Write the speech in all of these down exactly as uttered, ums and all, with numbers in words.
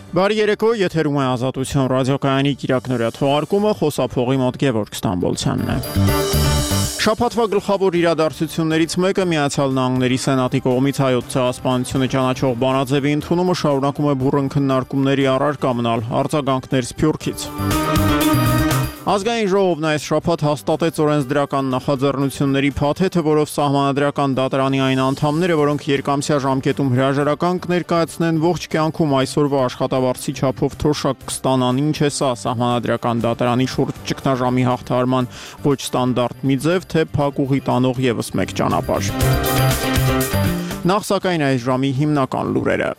Բարի երեկո, եթերում է Ազատություն ռադիոկայանի կիրակնօրյա թողարկումը, խոսափողի մոտ Գևորգ Ստամբոլցյանն է։ Շաբաթվա գլխավոր իրադարձություններից մեկը Միացյալ Նահանգների Սենատի կողմից հայոց ցեղասպանությունը ճանաչող բանաձևի ընդունումը շարունակում է բուռն քննարկումների առարկա մնալ արձագանքներ Սփյուռքից։ Ազգային ժողովն այս շաբաթ հաստատեց օրենսդրական նախաձեռնությունների փաթեթը, որով Սահմանադրական դատարանի այն անդամները, որոնք երկամսյա ժամկետում հրաժարական կներկայացնեն, ողջ կյանքում այսօրվա աշխատավարձի չափով թոշակ կստանան, ինչ է սա Սահմանադրական դատարանի շուրջ ճգնաժամի հաղթահարման ոչ ստանդարտ մի ձև, թե փակուղի տանող ևս մեկ ճանապարհ։ Նախ սակայն այս ժամի հիմնական լուրերը։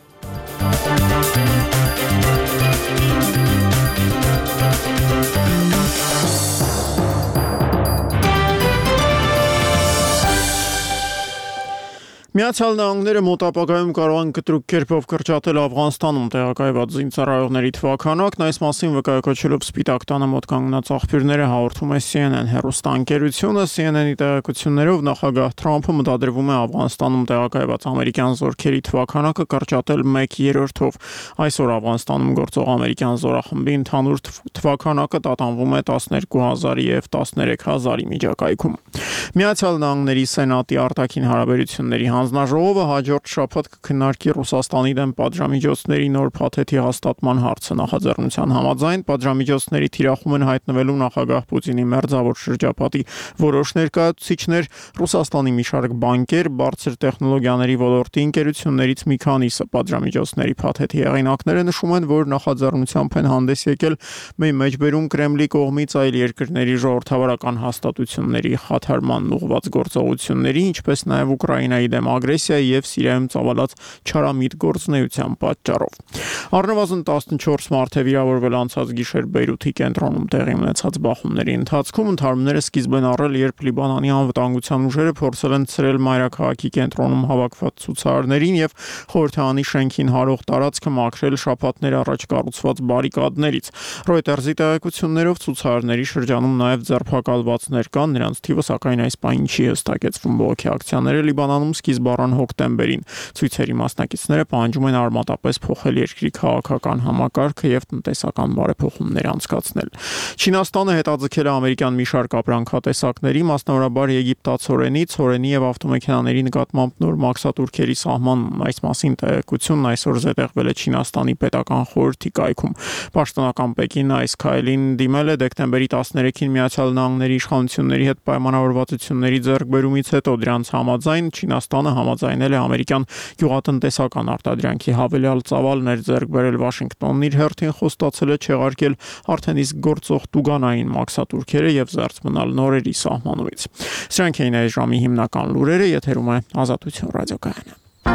Միացյալ Նահանգները մոտ ապագայում կարող են կտրուկ կերպով կրճատել Աֆղանստանում տեղակայված զինծառայողների թվաքանակն, այս մասին վկայակոչելով Սպիտակ տանը մոտ կանգնած աղբյուրները հաղորդում է C N N հեռուստաընկերությունը։ C N N-ի տեղեկություններով նախագահ Թրամփը մտադրվում է Աֆղանստանում տեղակայված ամերիկյան զորքերի թվաքանակը կրճատել մեկ երրորդով։ Այսօր Աֆղանստանում գործող ամերիկյան զորախմբի ընդհանուր թվաքանակը տատանվում է տասներկու հազարի և տասներեք հազարի միջակայքում։ Միացյալ Նահանգների Սենատի արտաքին հարաբերությունների հանձնաժողովը հաջորդ շաբաթ կքննարկի Ռուսաստանի դեմ պատժամիջոցների նոր փաթեթի հաստատման հարցը։ Նախաձեռնության համաձայն պատժամիջոցների թիրախում են հայտնվելու նախագահ Պուտինի մերձավոր շրջապատի որոշ ներկայացուցիչներ, Ռուսաստանի մի շարք բանկեր, բարձր տեխնոլոգիաների ոլորտի ընկերություններից մի քանիսը։ Պատժամիջոցների փաթեթի հեղինակները նշում են, որ նախաձեռնությամբ են հանդես եկել մի մեջբերում Կրեմլի կողմից այլ երկրների ժողովրդավարական հաստատությունների խաթարման ուղղված գործողությունների, ինչպես նաև Ուկրաինայի դեմ ագրեսիայի և Սիրիայում ծավալած չարամիտ գործունեության պատճառով։ Առնվազն տասնչորս մարդ է վիրավորվել անցած գիշեր Բեյրութի կենտրոնում տեղի ունեցած բախումների ընթացքում։ Ընդհարումները սկիզբ են առել, երբ Լիբանանի անվտանգության ուժերը փորձել են ցրել մայրաքաղաքի կենտրոնում հավաքված ցուցարարներին և խորհրդարանի շենքին հարող տարածքը մաքրել շաբաթներ առաջ կառուցված բարիկադներից։ Ռոյտերզի տեղեկություններով ցուցարարների շրջանում նաև ձերբակալվածներ կան, նրանց թիվը սակայն այս պահին չի հստակեցվում։ Բողոքի ակցիաները Լիբանանում սկիզբ առան հոկտեմբերին։ Ցույցերի մասնակիցները պահանջում են արմատապես փոխել երկրի քաղաքական համակարգը և տնտեսական բարեփոխումներ անցկացնել։ Չինաստանը հետաձգել է ամերիկյան մի շարք ապրանքատեսակների, մասնավորաբար եգիպտացորենի, ցորենի և ավտոմեքենաների նկատմամբ նոր մաքսատուրքերի սահմանումն։ Այս մասին տեղեկությունն այսօր զետեղվել է Չինաստանի պետական խորհրդի կայքում։ Պաշտոնական Պեկինը այս քայլին դիմել է դեկտեմբերի տասներեքին Միացյալ Նահանգների իշխանությունների հետ պայմանավորվածությունների ձեռքբերումից հետո։ Դրանց համաձայն Չինաստանը համաձայնել է ամերիկյան գյուղատնտեսական արտադրանքի հավելյալ ծավալներ ձեռք բերել։ Վաշինգտոնն իր հերթին խոստացել է չեղարկել արդեն իսկ գործող տուգանային մաքսատուրքերը և զերծ մնալ նորերի սահմանումից։ Սրանք էին այս ժամի հիմնական լուրերը, եթերում է Ազատություն ռադիոկայանը։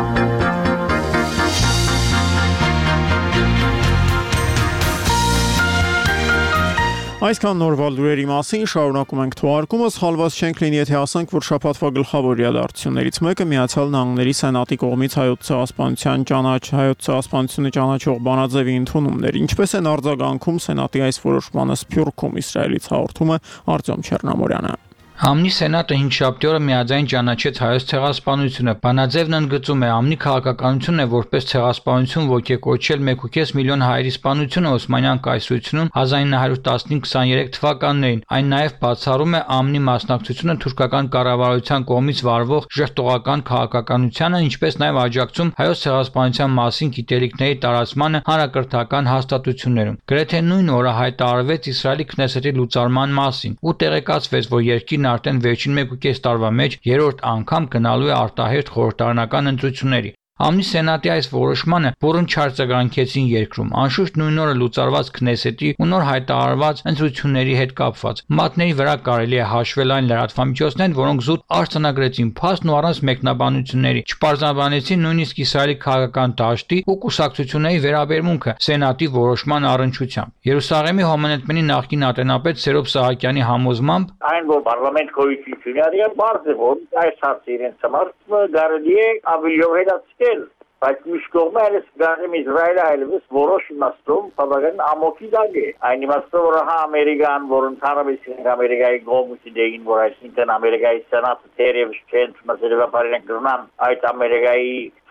Այսքան նորվա լուրերի մասին, շարունակում ենք թողարկումը, սխալված չենք լինի, եթե ասենք, որ շաբաթվա գլխավոր իրադարձություններից մեկը Միացյալ Նահանգների Սենատի կողմից հայոց ցեղասպանության ճանաչ հայոց ցեղասպանությունը ճանաչող բանաձևի ընդունումն էր։ Ինչպես են արձագանքում Սենատի այս որոշմանը Սփյուռքում, Իսրայելից հաղորդում է Արտյոմ Չեռնամորյանը։ Ամնի Սենատը հինգշաբթի օրը միաձայն ճանաչեց հայոց ցեղասպանությունը։ Բանաձևն ընդգծում է ամնի քաղաքականությունն է որպես ցեղասպանություն ոգեկոչել մեկ ու կես միլիոն հայերի սպանությունը Օսմանյան կայսրությունում հազար ինը հարյուր տասնհինգ քսաներեք թվականներին։ Այն նաև բացառում է ամնի մասնակցությունը թուրքական կառավարության կողմից վարվող ժխտողական քաղաքականությանը, ինչպես նաև աջակցում հայոց ցեղասպանության մասին գիտելիքների տարածմանը հանրակրթական հաստատություններում։ Գրեթե նույն օրը հայտարարվեց Իսրայելի Քնեսեթի լուծարման մասին ու տեղեկացվեց, որ երկիրն արդեն վերջին մեկ ու կես տարվա մեջ երրորդ անգամ գնալու է արտահերթ խորհրդարանական ընտրությունների։ Ամնի Սենատի այս որոշմանը բուռն չարձագանքեցին երկրում։ Անշուշտ նույն օրը լուծարված Քնեսեթի ու նոր հայտարարված ընտրությունների հետ կապված մատների վրա կարելի է հաշվել այն լրատվամիջոցներն, որոնք զուտ արձանագրեցին փաստն ու առանց մեկնաբանությունների, չպարզաբանեցին նույնիսկ Իսրայելի քաղաքական դաշտի ու կուսակցությունների վերաբերմունքը Սենատի որոշման առնչությամբ։ Երուսաղեմի Հոմանեթմենի նախկին ատենապետ Սերոբ Սահակյանի համոզմամբ այն որ պարլամենտ գոյություն ունի, բարձր է, որ այս հարցը իրենց համար կարելի է ավելի հետաքրքիր բայց միշտ կողմերը գարեմ Իսրայելը այլևս որոշ իմաստով բավական ամոքի դակ է։ Այն իմաստով որ հա Ամերիկան, որ ընդհանրապես Ամերիկայի կողմից դեին, որ այսինքն Ամերիկայի սենատը թերևս չեն մասերովապարեն կրնան այդ Ամերիկայի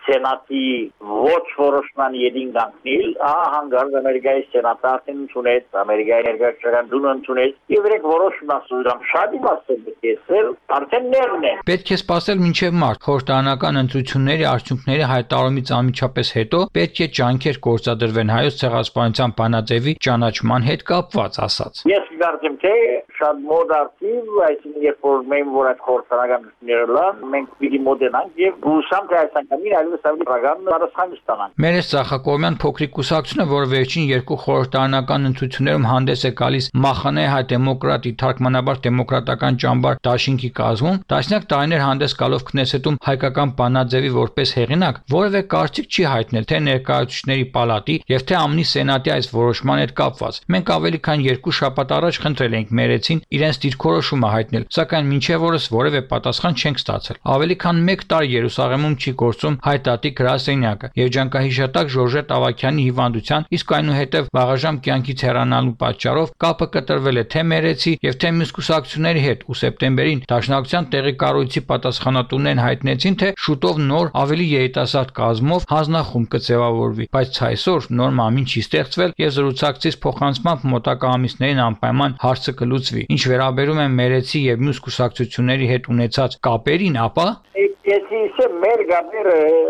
Սենատի ոչ որոշման ելին կանգնել, ահա հանգարտ Ամերիկայի Սենատը արդեն ընդունեց, Ամերիկայի ներկայացուցչական դումը ընդունեց, եւ երեք որոշում ասում շատ իմաստով դեսել, արդեն ներն է։ Պետք է սպասել մինչև մարտ, խորհրդարանական ընտրությունների արդյունքների հայտարարումից անմիջապես հետո պետք է ջանքեր գործադրվեն հայոց ցեղասպանության բանաձևի ճանաչման հետ կապված, ասաց։ Ես կարծեմ թե շատ մոտ արդիվ, այսինքն երբ որ մենք որ այդ խորհրդարանական ընտրությունները լան, մենք պիտի մոտենանք եւ հուսամ թե այս անգամին այլևս ավելի բրագան պատասխան կստանանք։ Մերես Ծախակոմյան փոքրիկ կուսակցությունը, որը վերջին երկու խորհրդարանական ընտրություններում հանդես է գալիս Մախանե հայ դեմոկրատի թարգմանաբար դեմոկրատական ճամբար դաշինքի կազմում, տասնյակ տարիներ հանդես գալով Քնեսետում հայկական բանաձևի որպես հեղինակ, որևէ կարծիք չի հայտնել թե ներկայացուցիչների պալատի եւ թե ԱՄՆ-ի սենատի այս որոշման հետ կապված։ Մենք ավելի քան երկու շաբաթ առաջ խնդրել ենք Մերեցին իրենց դիրքորոշումը հայտնել, սակայն մինչև օրս որևէ պատասխան չենք ստացել։ Ավելի քան մեկ տարի Երուսաղեմում չի գործում հայտատիկ գրասենյակը եւ ջանկահիշատակ Ժորժետ Ավագյանի հիվանդության, իսկ այնուհետև վաղաժամ կյանքից հեռանալու պատճառով կապը կտրվել է թե Մերեցի եւ թե մյուս կուսակցությունների հետ, ու սեպտեմբերին Դաշնակցության տեղի կառույցի պատասխանատուներն հայտնեցին, թե շուտով նոր ավելի երիտասարդ կազմով հանձնախումբ կձևավորվի, բայց այսօր նոր մամին չի ստեղծվել եւ զրուցակցից փոխանցմամբ մոտակա ամիսներին անպայման հարցը կլուծվի։ Ինչ վերաբերում է Մերեցի եւ մյուս կուսակցությունների հետ ունեցած կապերին, ապա Եթե մեր գաբերը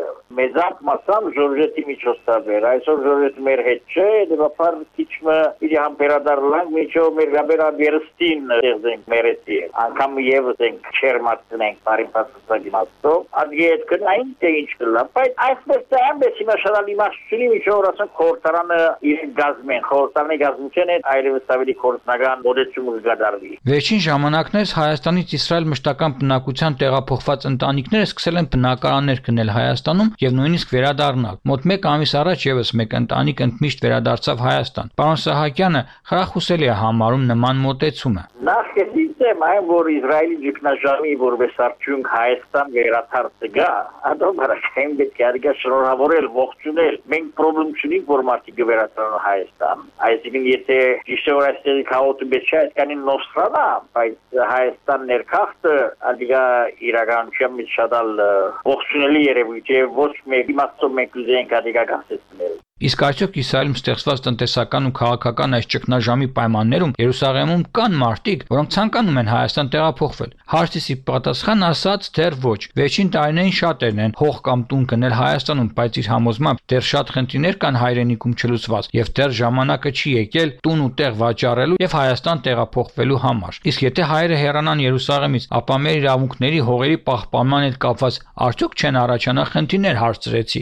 մեծակ մասամբ Ժորժետի միջոցով էր, այսօր Ժորժետը մեր հետ չէ, դեպաբար քիչը իր համբերադարլանք միջով մեր գաբերը վերստին դերձենք Մերեցի, անգամ եւս ենք չերմացնենք բարիպասացի մասով, ադգետ կնային թե ինչ կլա, բայց այսպես թե ամբես իմաշալի մասշիլի միջով ասեն խորհրդարանը իր գազմեն, խորհրդարանի գազմության հետ այլևս ավելի խորհրդական մոդեցում կգադարվի։ Վերջին ժամանակներս Հայաստանից Իսրայել մշտական բնակության տեղափոխված ընտանիքները սկսել են բնակարաններ գնել Հայաստանում եւ նույնիսկ վերադառնալ։ Մոտ մեկ ամիս առաջ եւս մեկ ընտանիք ընդմիշտ վերադարձավ Հայաստան։ Պարոն Սահակյանը խրախուսելի է համարում նման մոտեցումը։ Նախկեսիցեմ այն, որ Իսրայելի ճգնաժամի որպես արդյունք Հայաստան վերադարձը գա, ադոմարաշեն պետք է արիգա շնորհավորել, ողջունել։ Մենք պրոբլեմ չունենք, որ մարդիկ վերադառնան Հայաստան։ Այսինքն եթե ճիշտորացիայի քաոտը բեչա այսքանին նոսրանա, բայց Հայաստան ներքախտը ադիգա իրականության մեջ շատ ողջունելի երևույթ է, ոչ մեկ իմաստով մենք ուզենք ադիգա գացեցնել։ Իսկ այսօք Իսրայելում ստեղծված տնտեսական ու քաղաքական այս ճգնաժամի պայմաններում Երուսաղեմում կան մարդիկ, որոնք ցանկանում են Հայաստան տեղափոխվել։ Հարցի պատասխան ասած դեռ ոչ։ Վերջին տարիներին շատերն են հող կամ տուն գնել Հայաստանում, բայց իր համոզմամբ դեռ շատ խնդիրներ կան հայրենիքում չլուծված եւ դեռ ժամանակը չի եկել տուն ու տեղ վաճառելու եւ Հայաստան տեղափոխվելու համար։ Իսկ եթե հայերը հեռանան Երուսաղեմից, ապա մեր իրավունքների հողերի պահպանման հետ կապված արդյոք չեն առաջանա խնդիրներ, հարցրեցի։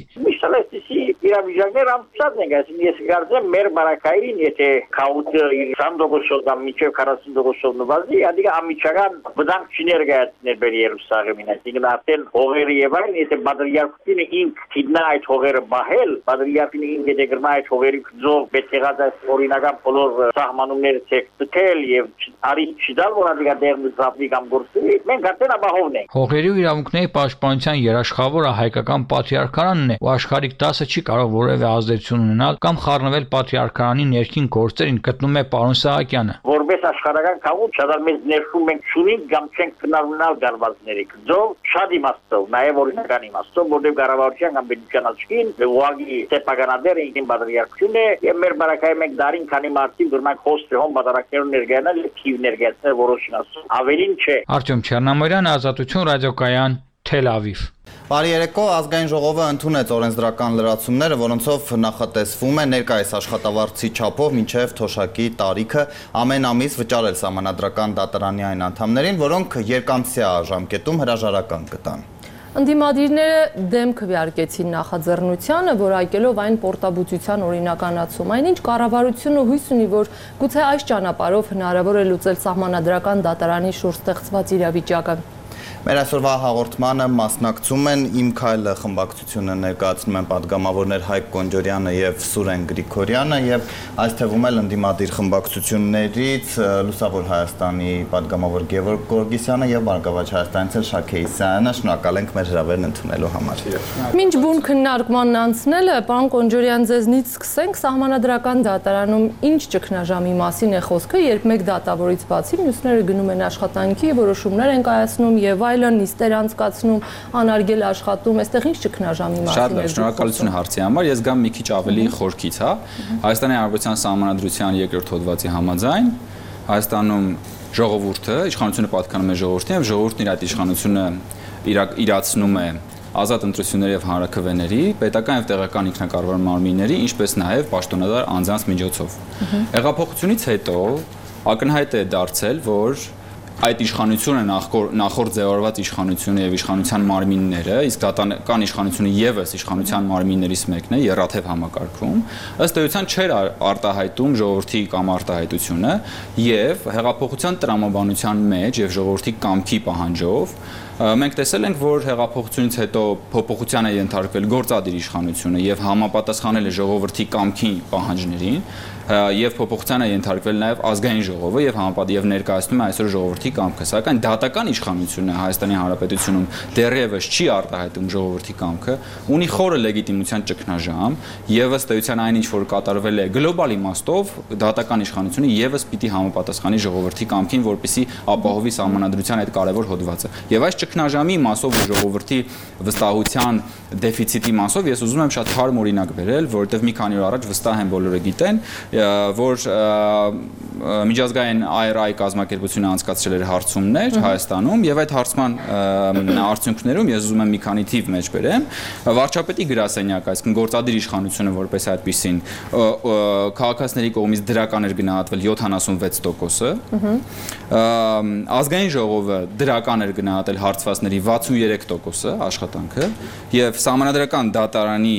Իրավիճակներ ամբողջ են, այսինքն ես կարծեմ մեր բարակային, եթե քաուտը յոթ տոկոսով կամ մինչև քառասուն տոկոսով նվազի, ադիգա ամիջական վտանգ չներկայացներ բեր Երուսաղեմին, այսինքն արդեն հողերը եւ այլն, եթե բادرիարքինը ինք թիտնա այդ հողերը բահել, բادرիարքինը ինք եթե գրմա այդ հողերի քծով պետք է գած օրինական բոլոր սահմանումները ցեկտել եւ արի չդալ, որ ադիգա դերն զավի կամ գործի, մենք արդեն ապահովն ենք։ Հողերի ու իրավունքների պաշտպանության երաշխավորը հայկական պատրիարքարանն է, ու աշխարհիկ դասը չի կարող որևէ ազդեցություն ունենալ կամ խառնվել պատրիարքարանի ներքին գործերին, գտնում է պարոն Սահակյանը։ Որպես աշխարհական քաղաք շատ մեծ ներշում ենք շունիկ կամ չենք կնարունալ գարվածների կձով, շատ իմաստով, նաև օրինական իմաստով, որտեղ կառավարության կամ պետության աչքին ուղղակի սեփականատերը ինքն պատրիարքությունն է, եւ մեր բարակայի մեկ դարին քանի մարդիկ դուրնակ հոստ հոմ պատրիարքներուն ներկայանալ եւ թիվ ներկայացնել որոշին ասում։ Ավելին չէ։ Արտյոմ Չեռնամորյան, Ազատություն ռադիոկայան, Թել Ավիվ։ Բարի երեկո, ազգային ժողովը ընդունեց օրենսդրական լրացումները, որոնցով նախատեսվում է ներկայիս աշխատավարձի չափով մինչև թոշակի տարիքը ամեն ամիս վճարել սահմանադրական դատարանի այն անդամներին, որոնք երկամսյա ժամկետում հրաժարական կտան։ Ընդդիմադիրները դեմ քվեարկեցին նախաձեռնությանը, որակելով այն պորտաբուծության օրինականացում, այնինչ կառավարությունը հույս ունի, որ գուցե այս ճանապարհով հնարավոր է լուծել սահմանադրական դատարանի շուրջ ստեղծված իրավիճակը։ Մեր այսօրվա հաղորդմանը մասնակցում են Իմ քայլը խմբակցությունը ներկայացնում են պատգամավորներ Հայկ Կոնջորյանը եւ Սուրեն Գրիգորյանը եւ այս թվում էլ ընդդիմադիր խմբակցություններից Լուսավոր Հայաստանի պատգամավոր Գևորգ Գորգիսյանը եւ Բարգավաճ Հայաստանից էլ Շաքե Իսայանը։ Շնորհակալ ենք մեր հրավերն ընդունելու համար։ Մինչ բուն քննարկմանն անցնելը, պարոն Կոնջորյան, ձեզնից սկսենք, սահմանադրական դատարանում ինչ ճգնաժամի մասին է խոսքը, երբ մեկ դատավորից բացի մյուսները գնում են աշխատանքի, որոշումներ են կայացնում եւ այլն, նիստեր անցկացնում, անարգել աշխատում, այստեղ ինչ ճգնաժամի մասին է։ Շատ շնորհակալություն հարցի համար։ Ես գամ մի քիչ ավելի խորքից, հա։ Հայաստանի Հանրապետության Սահմանադրության երկրորդ հոդվածի համաձայն Հայաստանում ժողովուրդը, իշխանությունը պատկանում է ժողովրդին եւ ժողովուրդն իր այդ իշխանությունը իրացնում է ազատ ընտրությունների եւ հանրաքվեների, պետական եւ տեղական ինքնակառավարման մարմինների, ինչպես նաեւ պաշտոնատար անձանց միջոցով։ Հեղափոխությունից հետո ակնհայտ է դարձել, որ այդ իշխանությունը նախորդ ձևավորված իշխանությունը եւ իշխանության մարմինները, իսկ դատական իշխանությունը եւս իշխանության մարմիններից մեկն է երաթև համակարգում, ըստ էության չէր արտահայտում ժողովրդի կամ արտահայտությունը եւ հեղափոխության տրամաբանության մեջ եւ ժողովրդի կամքի պահանջով մենք տեսել ենք, որ հեղափոխությունից հետո փոփոխության է ենթարկվել գործադիր իշխանությունը եւ համապատասխանել է ժողովրդի կամքի պահանջներին եւ փոփոխության է ենթարկվել նաեւ ազգային ժողովը եւ համապատ եւ ներկայացնում է այսօր ժողովրդի կամքը, սակայն դատական իշխանությունը Հայաստանի Հանրապետությունում դեռևս չի արտահայտում ժողովրդի կամքը, ունի խորը լեգիտիմության ճգնաժամ եւ ըստ էության այն ինչ որ կատարվել է գլոբալ իմաստով դատական իշխանությունը եւս պիտի համապատասխանի ժողովրդի կամքին, որպեսզի ապահովի Սահմանադրության այդ կարևոր հոդվածը։ Եվ այս ճգնաժամի մասով ու ժողովրդի վստահության դեֆիցիտի մասով ես ուզում եմ շատ թարմ օրինակ բերել, որովհետև մի քանի օր առաջ վստահ եմ բոլորը գիտեն, որ միջազգային I R I կազմակերպությունը անցկացրել էր հարցումներ Հայաստանում եւ այդ հարցման արդյունքներում ես ուզում եմ մի քանի թիվ մեջ բերեմ, վարչապետի գրասենյակը, այսինքն գործադիր իշխանությունը որպես այդպիսին քաղաքացիների կողմից դրական էր գնահատվել յոթանասունվեց տոկոսը, ազգային ժողովը դրական էր գնահատել հարցվածների վաթսունուերեք տոկոսը աշխատանքը եւ Սահմանադրական դատարանի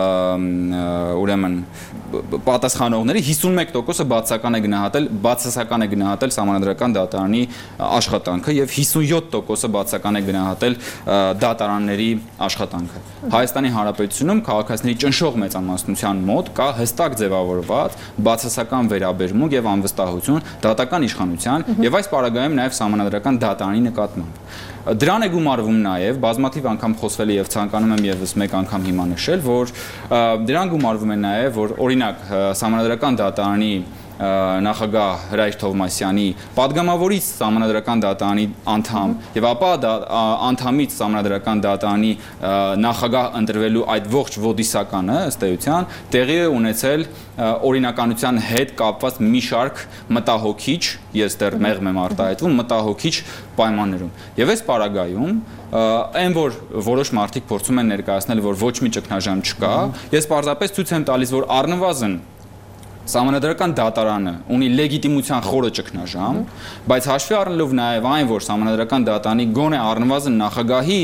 ուրեմն պատասխանողների հիսունմեկ տոկոսը բացասական է գնահատել, բացասական է գնահատել Սահմանադրական դատարանի աշխատանքը եւ հիսունյոթ տոկոսը բացասական է գնահատել դատարանների աշխատանքը։ Հայաստանի Հանրապետությունում քաղաքացիների ճնշող մեծամասնության մոտ կա հստակ ձևավորված բացասական վերաբերմունք եւ անվստահություն դատական իշխանության եւ այս պարագայում նաեւ Սահմանադրական դատարանի նկատմամբ։ Դրան է գումարվում նաև բազմաթիվ անգամ խոսվել է եւ ցանկանում եմ եւս մեկ անգամ հիմա նշել, որ դրան գումարվում է նաև, որ օրինակ Սահմանադրական դատարանի նախագահ Հրայր Թովմասյանի падգամավորից Սահմանադրական դատարանի անդամ եւ ապա անդամից Սահմանադրական դատարանի նախագահ ընտրվելու այդ ողջ ոդիսականը ըստ էության տեղի է ունեցել օրինականության հետ կապված մի շարք մտահոգիչ, ես դեռ մեղմ եմ արտահայտվում, մտահոգիչ պայմաններում։ Եվ այս պարագայում այն որ որոշ մարդիկ փորձում են ներկայացնել, որ ոչ մի ճգնաժամ չկա, ես պարզապես ցույց եմ տալիս, որ առնվազն Սահմանադրական դատարանը ունի լեգիտիմության խորը ճգնաժամ, բայց հաշվի առնելով նաև այն, որ Սահմանադրական դատարանի գոնե առնվազն նախագահի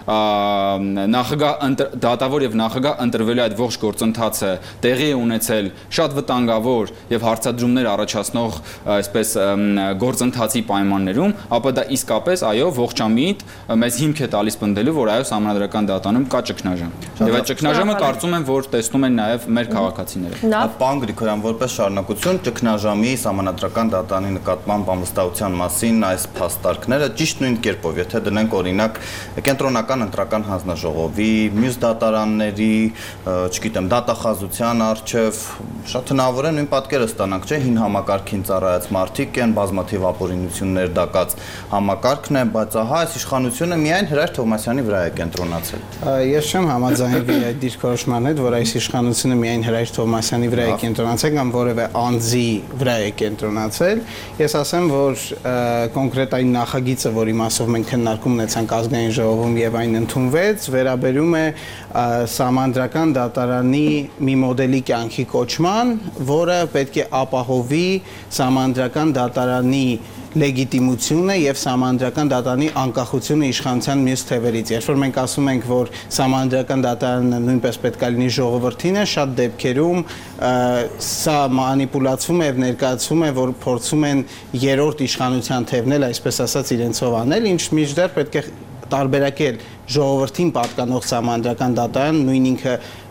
նախագահ դատավոր եւ նախագահ ընտրվելու այդ ողջ գործընթացը տեղի է ունեցել շատ վտանգավոր եւ հարցադրումներ առաջացնող այսպես գործընթացի պայմաններում, ապա դա իսկապես այո ողջամիտ մեզ հիմք է տալիս պնդելու, որ այո Սահմանադրական դատարանում կա ճգնաժամ։ Եվ այդ ճգնաժամը կարծում եմ, որ տեսնում են նաեւ մեր քաղաքացիները։ Պարոն Գրիգորյան, որպես շարունակություն ճգնաժամի Սահմանադրական դատարանի նկատմամբ անվստահության մասին այս փաստարկները ճիշտ նույն կերպով, եթե դնենք օրինակ կենտրոնական ընտրական հանձնաժողովի, մյուս դատարանների, չգիտեմ, դատախազության առջև շատ հնարավոր է նույն պատկերը ստանանք, չէ՞, հին համակարգին ծառայած մարդիկ են, բազմաթիվ ապօրինություններ դակած համակարգն է, բայց ահա այս իշխանությունը միայն Հրայր Թովմասյանի վրա է կենտրոնացել։ Ես չեմ համաձայնվի այդ դիրքորոշման հետ, որ այս իշխանությունը միայն Հրայր Թովմասյանի վրա է կենտրոնացել կամ որևէ անձի վրա է կենտրոնացել։ Ես ասեմ, որ կոնկրետ այն նախագիծը, որի մասով մենք քննարկում ունեցանք ազգային ժողովում եւ այն ընդունվեց, վերաբերում է Սահմանադրական դատարանի մի մոդելի կյանքի կոչման, որը պետք է ապահովի Սահմանադրական դատարանի լեգիտիմությունը եւ Սահմանադրական դատարանի անկախությունը իշխանության մյուս թևերից։ Երբ որ մենք ասում ենք, որ Սահմանադրական դատարանը նույնպես պետք է լինի ժողովրդին է, շատ դեպքերում սա մանիպուլացվում է եւ ներկայացվում է, որ փորձում են երրորդ իշխանության թևն էլ, այսպես ասած, իրենցով անել, ինչ մինչդեռ պետք է տարբերակել ժողովրդին պատկանող Սահմանադրական դատարան, նույն ինքը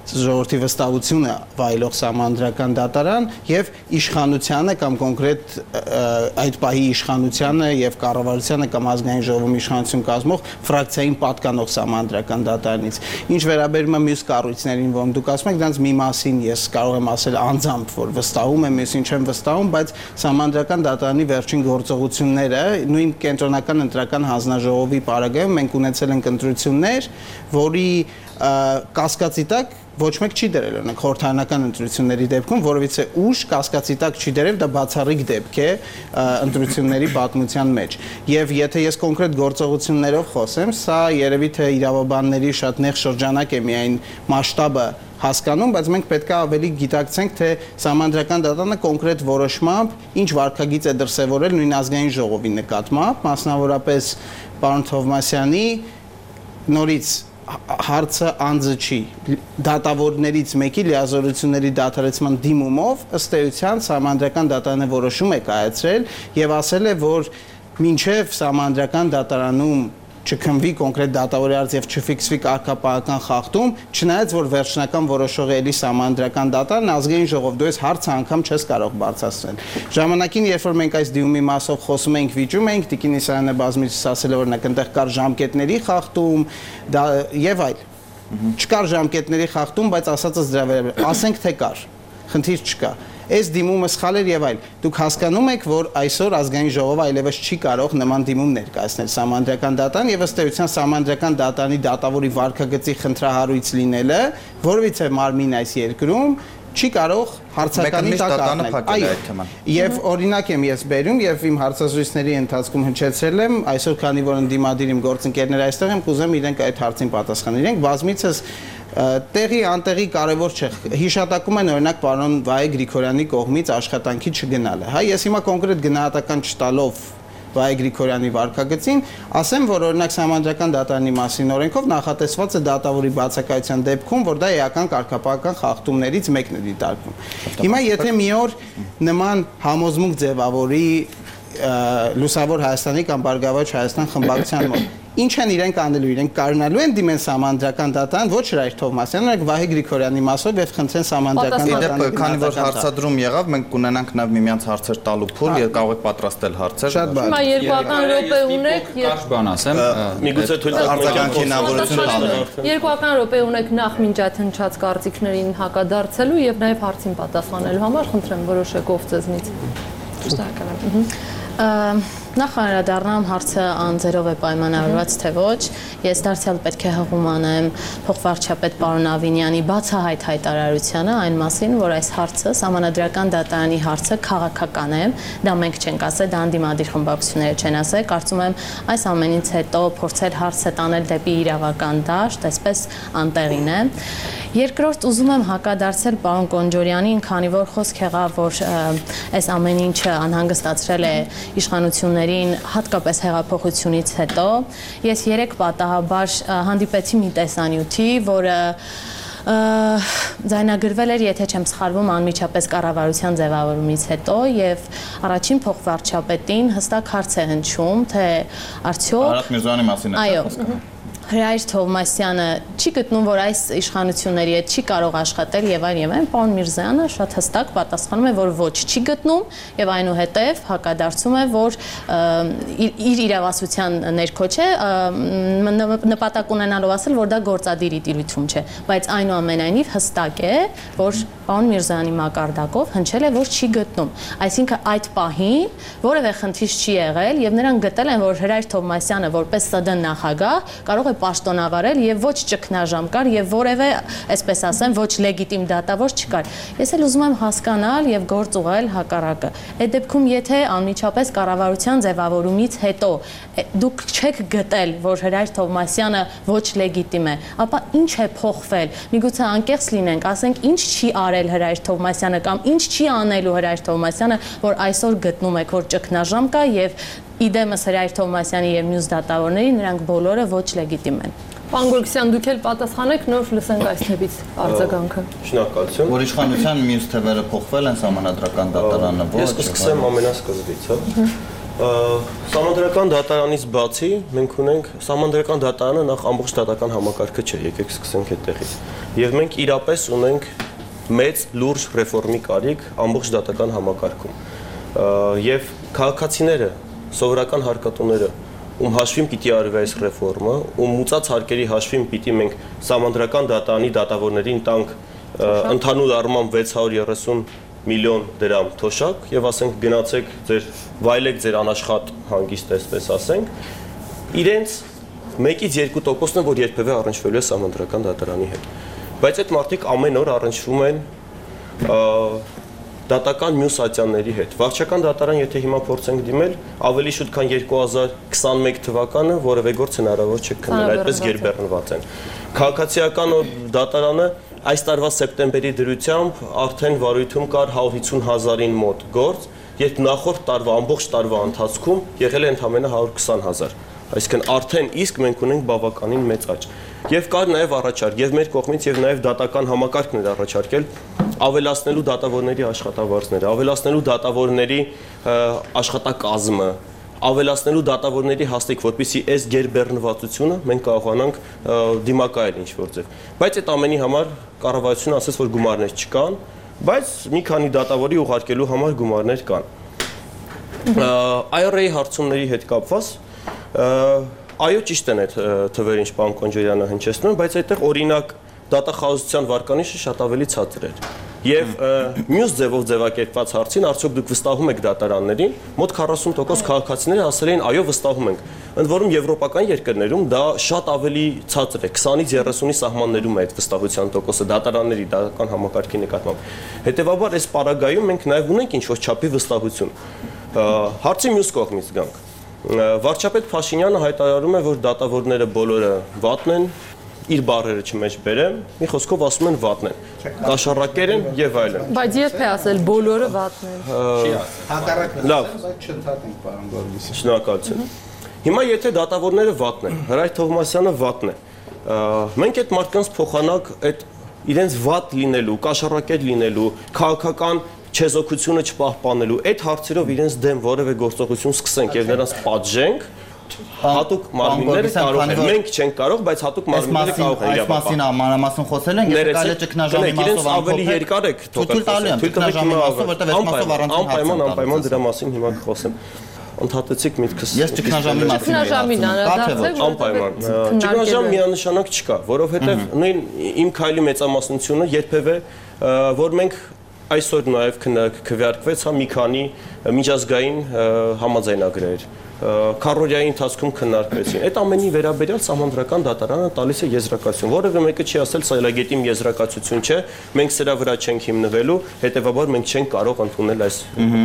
ժողովրդի վստահությունը վայելող սահմանադրական դատարան եւ իշխանությանը կամ կոնկրետ այդ պահի իշխանությանը եւ կառավարությանը կամ ազգային ժողովում իշխանություն կազմող ֆրակցիային պատկանող սահմանադրական դատարանից։ Ինչ վերաբերում է մյուս կառույցներին, որոնք դուք ասում եք, դրանց մի մասին ես կարող եմ ասել անձամբ, որ վստահում եմ, ես ինչ եմ վստահում, բայց սահմանադրական դատարանի վերջին գործողությունները նույն կենտրոնական ընտրական հանձնաժողովի պարագայում մենք ունեցել ենք ընտրություններ, որի կասկածի տակ ոչ մեկ չի դրել, օրինակ խորհրդարանական ընտրությունների դեպքում, որովհետեւ ուժ կասկածի տակ չի դրել, դա բացառիկ դեպք է ընտրությունների պատմության մեջ։ Եվ եթե ես կոնկրետ գործողություններով խոսեմ, սա երևի թե իրավաբանների շատ նեղ շրջանակ է միայն մասշտաբը հասկանում, բայց մենք պետք է ավելի գիտակցենք, թե սահմանադրական դատարանը կոնկրետ որոշմամբ ինչ վարքագիծ է դրսևորել նույն ազգային ժողովի նկատմամբ, մասնավորապես պարոն Թովմասյանի նորից հարցը անձը չի դատավորներից մեկի լիազորությունների դադարեցման դիմումով ըստ էության սահմանադրական դատարանը որոշում է կայացրել եւ ասել է, որ մինչեւ սահմանադրական դատարանում չքննվի կոնկրետ դատավորի արած եւ չֆիքսվի կարգապահական խախտում, չնայած որ վերջնական որոշողը էլի սահմանադրական դատարանն ազգային ժողով, դու այս հարցը անգամ չես կարող բարձրացնել։ Ժամանակին, երբ որ մենք այս դիմումի մասով խոսում ենք, վիճում ենք, Տիկին Իսահյանը բազմիցս ասել է, օրինակ այնտեղ կար ժամկետների խախտում, դա եւ այլ։ Չկար ժամկետների խախտում, բայց ասածս դրա վերաբերյալ, ասենք թե կար, խնդիր չկա։ Այս դիմումը սխալ էր եւ այլ։ Դուք հասկանում եք, որ այսօր ազգային ժողովը այլևս չի կարող նման դիմում ներկայացնել սահմանադրական դատարան եւ ըստ էության սահմանադրական դատարանի դատավորի վարքագծի խնդրահարույց լինելը, որովհետեւ մարմին այս երկրում չի կարող հարցականի տակ առնել։ Եվ օրինակ եմ ես բերում եւ իմ հարցազրույցների ընթացքում հնչեցրել եմ, այսօր քանի որ ընդդիմադիր իմ գործընկերները այստեղ եմ, կուզեմ իրենք այդ հարցին պատասխանեն։ Իրենք բազմիցս տեղի անտեղի կարևոր չէ։ Հիշատակում են օրինակ պարոն Վահե Գրիգորյանի կողմից աշխատանքի չգնալը։ Հա, ես հիմա կոնկրետ գնահատական չտալով Վահե Գրիգորյանի վարքագծին, ասեմ, որ օրինակ սահմանադրական դատարանի մասին օրենքով նախատեսված է դատավորի բացակայության դեպքում, որ դա էական կարգապահական խախտումներից մեկն է դիտարկվում։ Հիմա եթե մի օր նման համոզմունք ձևավորի Լուսավոր Հայաստանի կամ Բարգավաճ Հայաստան խմբակցության մոտ, ինչ են իրենք անելու, իրենք կարողանալու են դիմեն սահմանադրական դատարան, ոչ Հրայր Թովմասյանն, այլ Վահե Գրիգորյանի մասով եւ խնդրեն սահմանադրական դատարանի։ Քանի որ հարցադրում եղավ, մենք կունենանք նաեւ միմյանց հարցեր տալու փուլ եւ կարող եք պատրաստել հարցեր։ Հիմա երկուական րոպե ունեք եւ բան ասեմ, միգուցե թույլ արձագանքի հնարավորություն տալու։ Երկուական րոպե ունեք նախ մինչ այդ հնչած կարծիքներին հակադարձելու եւ նաեւ հարցին պատասխանելու համար, խնդրեմ որոշեք ով ձեզնից։ Շնորհակալ եմ։ Նախ անդրադառնամ հարցը անձերով է պայմանավորված թե ոչ, ես դարձյալ պետք է հղում անեմ փոխվարչապետ պարոն Ավինյանի բացահայտ հայտարարությանը այն մասին, որ այս հարցը սահմանադրական դատարանի հարցը քաղաքական է, դա մենք չենք ասել, դա անդիմադիր խմբակցությունները չեն ասել, կարծում եմ այս ամենից հետո փորձել հարցը տանել դեպի իրավական դաշտ, այսպես անտեղին է։ Երկրորդ ուզում եմ հակադարձել պարոն Կոնջորյանին, քանի որ խոսք եղավ, որ այս ամեն ինչը անհանգստացրել է իշխանություններին հատկապես հեղափոխությունից հետո, ես երեք պատահաբար հանդիպեցի մի տեսանյութի, որը ձայնագրվել էր, եթե չեմ սխալվում, անմիջապես կառավարության ձևավորումից հետո եւ առաջին փոխվարչապետին հստակ հարց է հնչում, թե արդյոք Արադ Միրզոյանի մասին է խոսքը։ Հրայր Թովմասյանը չի գտնում, որ այս իշխանությունների հետ չի կարող աշխատել եւ այլ եւ այլ, պարոն Միրզոյանը շատ հստակ պատասխանում է, որ ոչ չի գտնում եւ այնուհետեւ հակադարձում է, որ իր իրավասության ներքո չէ, նպատակ ունենալով ասել, որ դա գործադիրի տիրույթում չէ, բայց այնուամենայնիվ հստակ է, որ պարոն Միրզոյանի մակարդակով հնչել է, որ չի գտնում։ Այսինքն այդ պահին որևէ խնդիր չի եղել եւ նրանք գտել են, որ Հրայր Թովմասյանը որպես ՍԴ նախագահ կարող է պաշտոնավարել եւ ոչ ճգնաժամ կար եւ որևէ, այսպես ասեմ, ոչ լեգիտիմ դատավոր չկար։ Ես էլ ուզում եմ հասկանալ եւ գործ ուղղել հակառակը։ Այդ դեպքում եթե անմիջապես կառավարության ձևավորումից հետո դուք չեք գտել, որ Հրայր Թովմասյանը ոչ լեգիտիմ է, ապա ինչ է փոխվել։ Միգուցե անկեղծ լինենք, ասենք ինչ չի արել Հրայր Թովմասյանը կամ ինչ չի անելու Հրայր Թովմասյանը, որ այսօր գտնում եք, որ ճգնաժամ կա եւ իդեմս Հրայր Թովմասյանի եւ մյուս դատավորների նրանք բոլորը ոչ լեգիտիմ են։ Պարոն Գորգիսյան, դուք էլ պատասխանեք, նոր լսենք այս թեպից արձագանքը։ Շնորհակալություն։ Որ իշխանության մյուս թևերը փոխվել են սահմանադրական դատարանը, ոչ։ Ես կսկսեմ ամենասկզբից, հա։ Սահմանադրական դատարանից բացի մենք ունենք սահմանադրական դատարանը նախ ամբողջ դատական համակարգը չէ, եկեք սկսենք այդտեղից։ Եվ մենք իրապես ունենք մեծ լուրջ ռեֆորմի կարիք ամբողջ դատական համակարգում։ Եվ քաղաքացիները, սովորական հարկատուները, ում հաշվին պիտի արվի այս ռեֆորմը, ում մուծած հարկերի հաշվին պիտի մենք սահմանադրական դատարանի դատավորներին տանք ընդհանուր առմամբ վեց հարյուր երեսուն միլիոն դրամ թոշակ եւ ասենք գնացեք ձեր վայելեք ձեր անաշխատ հանգիստ այսպես ասենք իրենց մեկից երկու տոկոսն է որ երբևէ առնչվելու է սահմանադրական դատարանի հետ բայց այդ մարդիկ ամեն օր առնչվում են դատական մյուս ատյանների հետ վարչական դատարան եթե հիմա փորձենք դիմել ավելի շուտ քան երկու հազար քսանմեկ թվականը որևէ գործ հնարավոր չէ քննել այդպես գերբեռնված են քաղաքացիական դատարանը Այս տարվա սեպտեմբերի դրությամբ արդեն վարույթում կար հարյուր հիսուն հազարին մոտ գործ, երբ նախորդ տարվա ամբողջ տարվա ընթացքում եղել է ընդամենը հարյուր քսան հազար։ Այսինքն արդեն իսկ մենք ունենք բավականին մեծ աճ։ Եվ կար նաև առաջարկ, եւ մեր կողմից եւ նաև դատական համակարգն էր առաջարկել ավելացնելու դատավորների աշխատավարձները, ավելացնելու դատավորների աշխատակազմը, ավելացնելու դատավորների հաստիք, որպեսզի այս գերբեռնվածությունը մենք կարողանանք դիմակայել ինչ-որ ձև։ Բայց այդ ամենի համար կառավարությունը ասաց, որ գումարներ չկան, բայց մի քանի դատավորի ուղարկելու համար գումարներ կան։ I R A-ի հարցումների հետ կապված, այո, ճիշտ են այդ թվերը, ինչ պարոն Կոնջորյանը հնչեցնում է, բայց այդտեղ օրինակ դատախազության վարկանիշը շատ ավելի ցածր էր։ Եվ մյուս ձևով ձևակերպված հարցին արդյոք դուք վստահում եք դատարաններին, մոտ քառասուն տոկոս քաղաքացիները ասել էին այո վստահում ենք։ Ընդ որում եվրոպական երկրներում դա շատ ավելի ցածր է, քսանից երեսունի սահմաններում է այդ վստահության տոկոսը դատարանների դատական համակարգի նկատմամբ։ Հետևաբար այս պարագայում մենք նաև ունենք ինչ-որ չափի վստահություն։ Հարցի մյուս կողմից գանք։ Վարչապետ Փաշինյանը հայտարարում է, որ դատավորները բոլորը վատն են, իր բառերը չմեջ բերեմ, մի խոսքով ասում են վատն են, կաշառակեր են եւ այլն։ Բայց երբ է ասել բոլորը վատն են։ Լավ, չընդհատենք պարոն Գորգիսյան։ Շնորհակալություն։ Հիմա եթե դատավորները վատն են, Հրայր Թովմասյանը վատն է, մենք այդ մարդկանց փոխանակ այդ իրենց վատ լինելու, կաշառակեր լինելու, քաղաքական չեզոքությունը չպահպանելու, այդ հարցերով իրենց դեմ որևէ գործողություն սկսենք եւ նրանց պատժենք, հատուկ մարմինները կարող են, մենք չենք կարող, բայց հատուկ մարմինները կարող են իրավապահ։ Այս մասին մանրամասն խոսել են, եթե կարելի է ճգնաժամի մասով ավելի երկար եք թույլ տալու եմ, ճգնաժամի մասով, որտեղ այս մասով առանձին հարց է։ Անպայման, անպայման դրա մասին հիմա կխոսեմ։ Ընդհատեցիք միտքս։ Ես ճգնաժամի մասին ճգնաժամին անդրադարձեք, անպայման։ Ճգնաժամ միանշանակ չկա, որովհետև նույն իմ քայլի մեծամասնությունը երբևէ որ մենք այսօր նաև քվեարկվեց հա մի քանի միջազգային համաձայնագրեր քառորյայի ընթացքում քննարկվեցին։ Այդ ամենի վերաբերյալ սահմանադրական դատարանը տալիս է եզրակացություն, որևէ մեկը չի ասել սա լեգիտիմ եզրակացություն չէ, մենք սրա վրա չենք հիմնվելու, հետևաբար մենք չենք կարող ընդունել այս։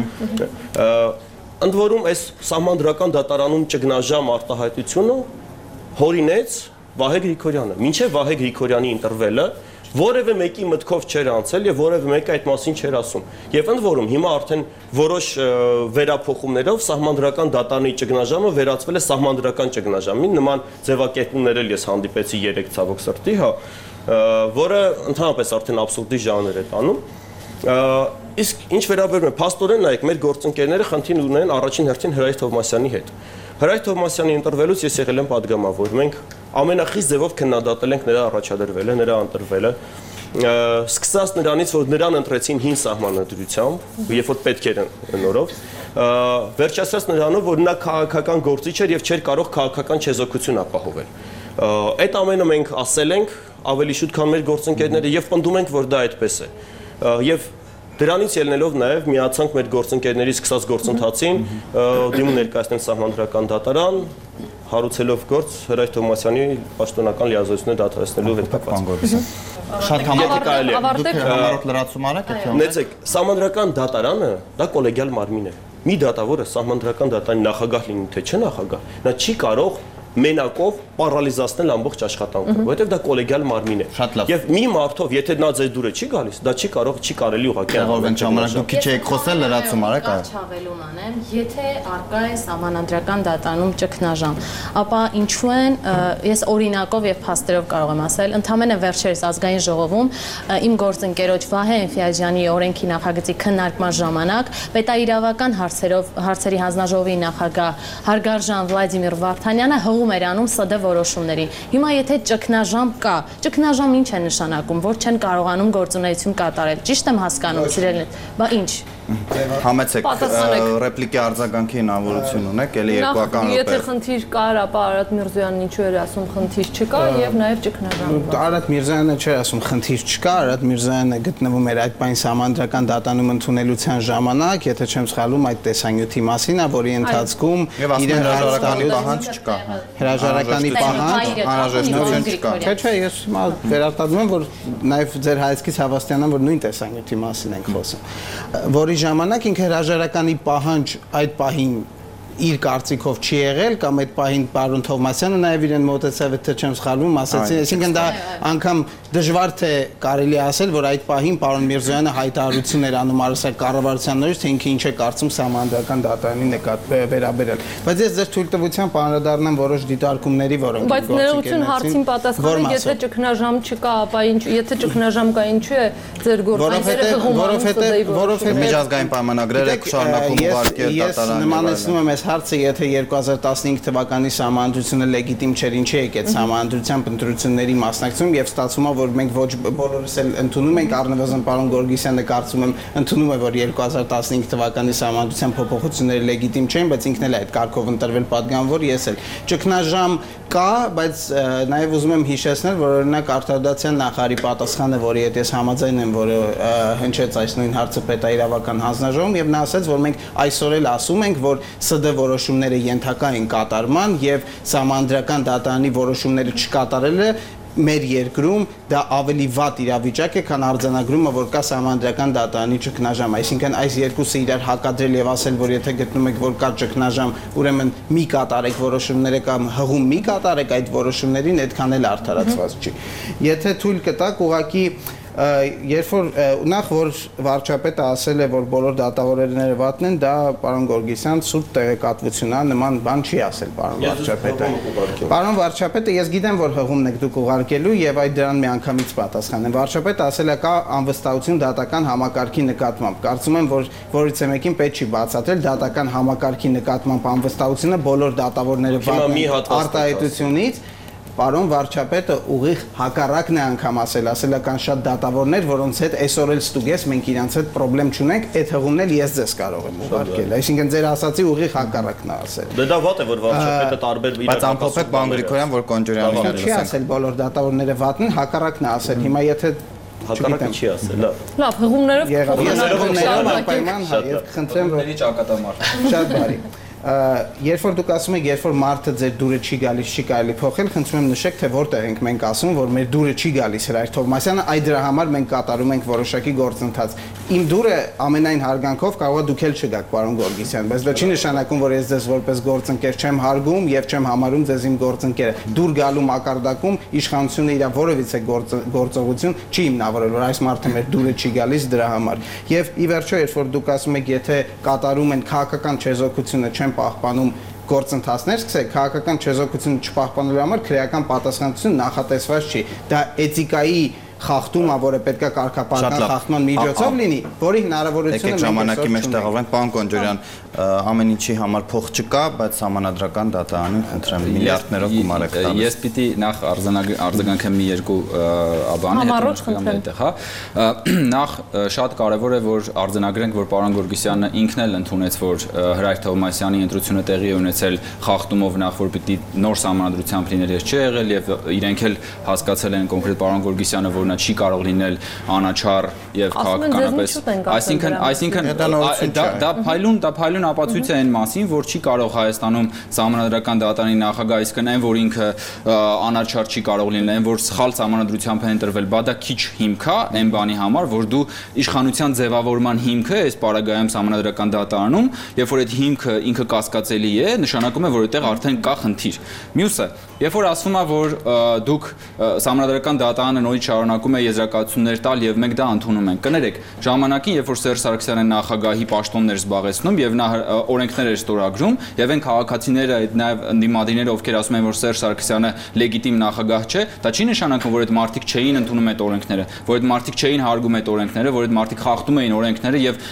Ընդ որում այս սահմանադրական դատարանում ճգնաժամ արտահայտությունը հորինեց Վահե Գրիգորյանը։ Մինչև Վահե Գրիգորյանի ընտրվելը որևէ մեկի մտքով չէր անցել եւ որևէ մեկը այդ մասին չէր ասում։ Եվ ընդ որում հիմա արդեն որոշ վերափոխումներով սահմանադրական դատարանի ճգնաժամը վերածվել է սահմանադրական ճգնաժամի, նման ձևակերպումներ էլ ես հանդիպեցի երեք ցավոք սրտի, հա, որը ընդհանրապես արդեն աբսուրդի ժանր է տանում։ Իսկ ինչ վերաբերում է փաստորեն նայեք մեր գործընկերները խնդիր ունեն առաջին հերթին Հրայր Թովմասյանի հետ։ Հրայր Թովմասյանի ընտրվելուց ես եղել եմ падգամավոր։ Մենք ամենախիստ ձևով քննադատել ենք նրա առաջադրվելը, նրա ընտրվելը։ Սկսած նրանից, որ նրան ընտրեցին հին սահմանադրությամբ, երբ որ պետք էր նորով, վերջացած նրանով, որ նա քաղաքական գործիչ էր եւ չէր կարող քաղաքական չեզոքություն ապահովել։ Այդ ամենը մենք ասել ենք ավելի շուտ, քան մեր գործընկերները եւ պնդում ենք, որ դա այդպես է։ Եվ դրանից ելնելով նաև միացանք մեր գործընկերների սկսած գործընթացին դիմում ներկայացնել սահմանադրական դատարան, հարուցելով գործ Հրայր Թովմասյանի պաշտոնական լիազորությունները դադարեցնելու հետ կապված։ Շատ համատեքայել է։ Դուք համառոտ լրացում արեք այդ։ Նեցեք, սահմանադրական դատարանը դա կոլեգիալ մարմին է։ Մի դատավորը սահմանադրական դատարանի նախագահ լինի թե չէ նախագահ, նա չի կարող մենակով պարալիզացնել ամբողջ աշխատանքը, որովհետև դա կոլեգիալ մարմին է։ Եվ մի մարդով, եթե նա ձեր դուրը չի գալիս, դա չի կարող, չի կարելի ուղղակի անվանել ժամանակ դուք քիչ եք խոսել լրացում արեք, այո։ Չավելուն անեմ, եթե արկա է սահմանադրական դատարանում ճգնաժամ, ապա ինչու են ես օրինակով եւ փաստերով կարող եմ ասել, ընդամենը վերջերս ազգային ժողովում իմ գործընկերոջ Վահե Էնֆիաջյանի օրենքի նախագծի քննարկման ժամանակ պետաիրավական հարցերով հարցերի հանձնաժողովի նախագահ հարգարժան Վլադիմիր Վարդանյանը հողում էր անում ՍԴ որոշումների։ Հիմա եթե ճգնաժամ կա, ճգնաժամ ինչ է նշանակում, որ չեն կարողանում գործունեություն կատարել։ Ճիշտ եմ հասկանում, սիրելին, բա ինչ։ Համեցեք ռեպլիկի արձագանքի հնարավորություն ունեք, էլի երկուական րոպե։ Եթե խնդիր կար, ապա Արադ Միրզոյանն ինչու էր ասում խնդիր չկա եւ նաեւ ճգնաժամ կա։ Արադ Միրզոյանը չէր ասում խնդիր չկա, Արադ Միրզոյանը գտնվում էր այդ բան սահմանադրական դատանում ընդունելության ժամանակ, եթե չեմ սխալվում, այդ տեսանյութի մասին, որի ընթացքում իրեն հրաժարականի պահանջ չկա։ Հրաժարականի պահանջ անհրաժեշտություն չկա։ Չէ, չէ, ես վերարտադրում եմ, որ նաեւ ձեր հայացքից հավաստիանամ, որ նույն տեսանյութի մասին ենք խոսում, որի ժամանակ ինքը հրաժարականի պահանջ այդ պահին իր կարծիքով չի եղել կամ այդ պահին պարոն Թովմասյանը նաև իրեն մոտեցավ, եթե չեմ սխալվում, ասեցին, այսինքն դա անգամ դժվար թե կարելի ասել, որ այդ պահին պարոն Միրզոյանը հայտարարություն էր անում արսակ կառավարության նորից, թե ինքը ինչ է կարծում սահմանադրական դատարանի նկատմամբ վերաբերել։ Բայց ես ձեր թույլտվությամբ անդրադառնամ որոշ դիտարկումների, որոնք բայց ներողություն հարցին պատասխանը, եթե ճգնաժամ չկա, ապա ինչ, եթե ճգնաժամ կա, ինչու է ձեր գործընկերը հղում որովհետև որովհետև միջազգային պայմանագրեր եք շարունակում ուղարկել դատարանի։ Նմանեցնում եմ այս հարցը, եթե երկու հազար տասնհինգ թվականի սահմանադրությունը լեգիտիմ չէր, ինչի է եկել սահմանադրությամբ ընտրությունների մասնակցում եւ ստացվում է, որ մենք ոչ բոլորս էլ ընդունում ենք, առնվազն պարոն Գորգիսյանը կարծում եմ ընդունում է, որ երկու հազար տասնհինգ թվականի սահմանադրության փոփոխությունները լեգիտիմ չեն, բայց ինքն էլ է այդ կարգով ընտրվել պատգամավոր, ես էլ։ Ճգնաժամ կա, բայց նաեւ ուզում եմ հիշեցնել, որ օրինակ արտադրության նախարարի պատասխանը, որի հետ ես համաձայն եմ, որը հնչեց այս նույն հարցը պետաիրավական հանձնաժողովում, եւ նա ասաց, որ մենք այսօր էլ ասում ենք, որ ՍԴ որոշումները ենթակա են կատարման եւ սահմանադրական դատարանի որոշումները չկատարելը մեր երկրում դա ավելի վատ իրավիճակ է, քան արձանագրումը, որ կա սահմանադրական դատարանի ճգնաժամ, այսինքն այս երկուսը իրար հակադրել եւ ասել, որ եթե գտնում եք, որ կա ճգնաժամ, ուրեմն մի կատարեք որոշումները կամ հղում մի կատարեք այդ որոշումներին, այդքան էլ արդարացված չի։ Եթե թույլ կտաք, ուղղակի երբ որ նախ որ վարչապետը ասել է, որ բոլոր դատավորները վատն են, դա պարոն Գորգիսյան սուրբ տեղեկատվություն է, նման բան չի ասել պարոն վարչապետը։ Պարոն վարչապետը, ես գիտեմ, որ հղումն եք դուք ուղարկելու եւ այդ դրան միանգամից պատասխանեմ։ Վարչապետը ասել է կա անվստահություն դատական համակարգի նկատմամբ։ Կարծում եմ, որ որից է մեկին պետք չի բացատրել դատական համակարգի նկատմամբ անվստահությունը բոլոր դատավորները վատն են արտահայտությունից։ Պարոն վարչապետը ուղիղ հակառակն է անգամ ասել, ասել է կան շատ դատավորներ, որոնց հետ այսօր էլ ստուգես մենք իրանց հետ խնդրեմ չունենք, այդ հղումն էլ ես ձեզ կարող եմ ուղարկել։ Այսինքն ձեր ասացի ուղիղ հակառակն է ասել։ Դե դա վատ է, որ վարչապետը տարբեր բայց ամփոփեք բան Գրիգորյան, որ Կոնջորյանը չի ասել բոլոր դատավորները վատն են, հակառակն է ասել։ Հիմա եթե հակառակը չի ասել, լավ։ Լավ, հղումներով կողմնակերպ խնդրեմ, որ ճակատամարտ։ Շատ բարի։ Երբ որ դուք ասում եք, երբ որ մարդը ձեր դուրը չի գալիս, չի կարելի փոխել, խնդրում եմ նշեք, թե որտեղ ենք մենք ասում, որ մեր դուրը չի գալիս Հրայր Թովմասյանը, այդ դրա համար մենք կատարում ենք որոշակի գործընթաց։ Իմ դուրը ամենայն հարգանքով կարող է դուք էլ չգաք, պարոն Գորգիսյան, բայց դա չի նշանակում, որ ես ձեզ որպես գործընկեր չեմ հարգում եւ չեմ համարում ձեզ իմ գործընկերը։ Դուր գալու մակարդակում իշխանությունը իր որևիցե գործողություն չի հիմնավորել, որ այս մարդը մեր դուրը չի գալիս դրա համար։ Եվ ի վերջո, երբ որ դուք ասում եք, եթե կատարում են քաղաքական չեզոքությունը չեն պահպանում գործընթացներ, սկսեք քաղաքական չեզոքությունը չպահպանելու համար քրեական պատասխանատվություն նախատեսված չի։ Դա էթիկայի խախտում, որը պետք է կարգապահական խախտման միջոցով լինի, որի հնարավորությունը մենք ժամանակի մեջ տեղավորենք, պարոն Կոնջորյան, ամեն ինչի համար փող չկա, բայց համանդրական դատարանին խնդրեմ միլիարդներով գումար եք տալիս։ Ես պիտի նախ արձագանքեմ մի երկու բանի հետ, հա։ Նախ շատ կարևոր է, որ արձանագրենք, որ պարոն Գորգիսյանը ինքն էլ ընդունեց, որ Հրայր Թովմասյանի ընտրությունը տեղի է ունեցել խախտումով, նախ որ պիտի նոր սահմանադրությամբ լինել, ես չի եղել եւ իրենք էլ հասկացել են կոնկրետ պարոն Գորգիսյանը, որ նա չի կարող լինել անաչառ եւ քաղաքականապես այսինքն այսինքն դա փայլուն դա փայլուն ապացույց է այն մասին որ չի կարող Հայաստանում սահմանադրական դատարանի նախագահ իսկն այն որ ինքը անաչառ չի կարող լինել այն որ սխալ սահմանադրությամբ է ընտրվել բա դա քիչ հիմք է այն բանի համար որ դու իշխանության ձևավորման հիմքը այս պարագայում սահմանադրական դատարանում երբ որ այդ հիմքը ինքը կասկածելի է նշանակում է որ այդտեղ արդեն կա խնդիր մյուսը երբ որ ասվում է որ դուք սահմանադրական դատարանը նորից շարունակում է եզրակացություններ տալ եւ մենք դա ընդունում ենք կներեք ժամանակին երբ որ Սերժ Սարգսյանը նախագահի պաշտոններ զբաղեցնում եւ նա օրենքներ էր ստորագրում եւ այն քաղաքացիները այդ նաեւ ընդդիմադիրները ովքեր ասում են որ Սերժ Սարգսյանը լեգիտիմ նախագահ չէ դա չի նշանակում որ այդ մարդիկ չէին ընդունում այդ օրենքները որ այդ մարդիկ չէին հարգում այդ օրենքները որ այդ մարդիկ խախտում էին օրենքները եւ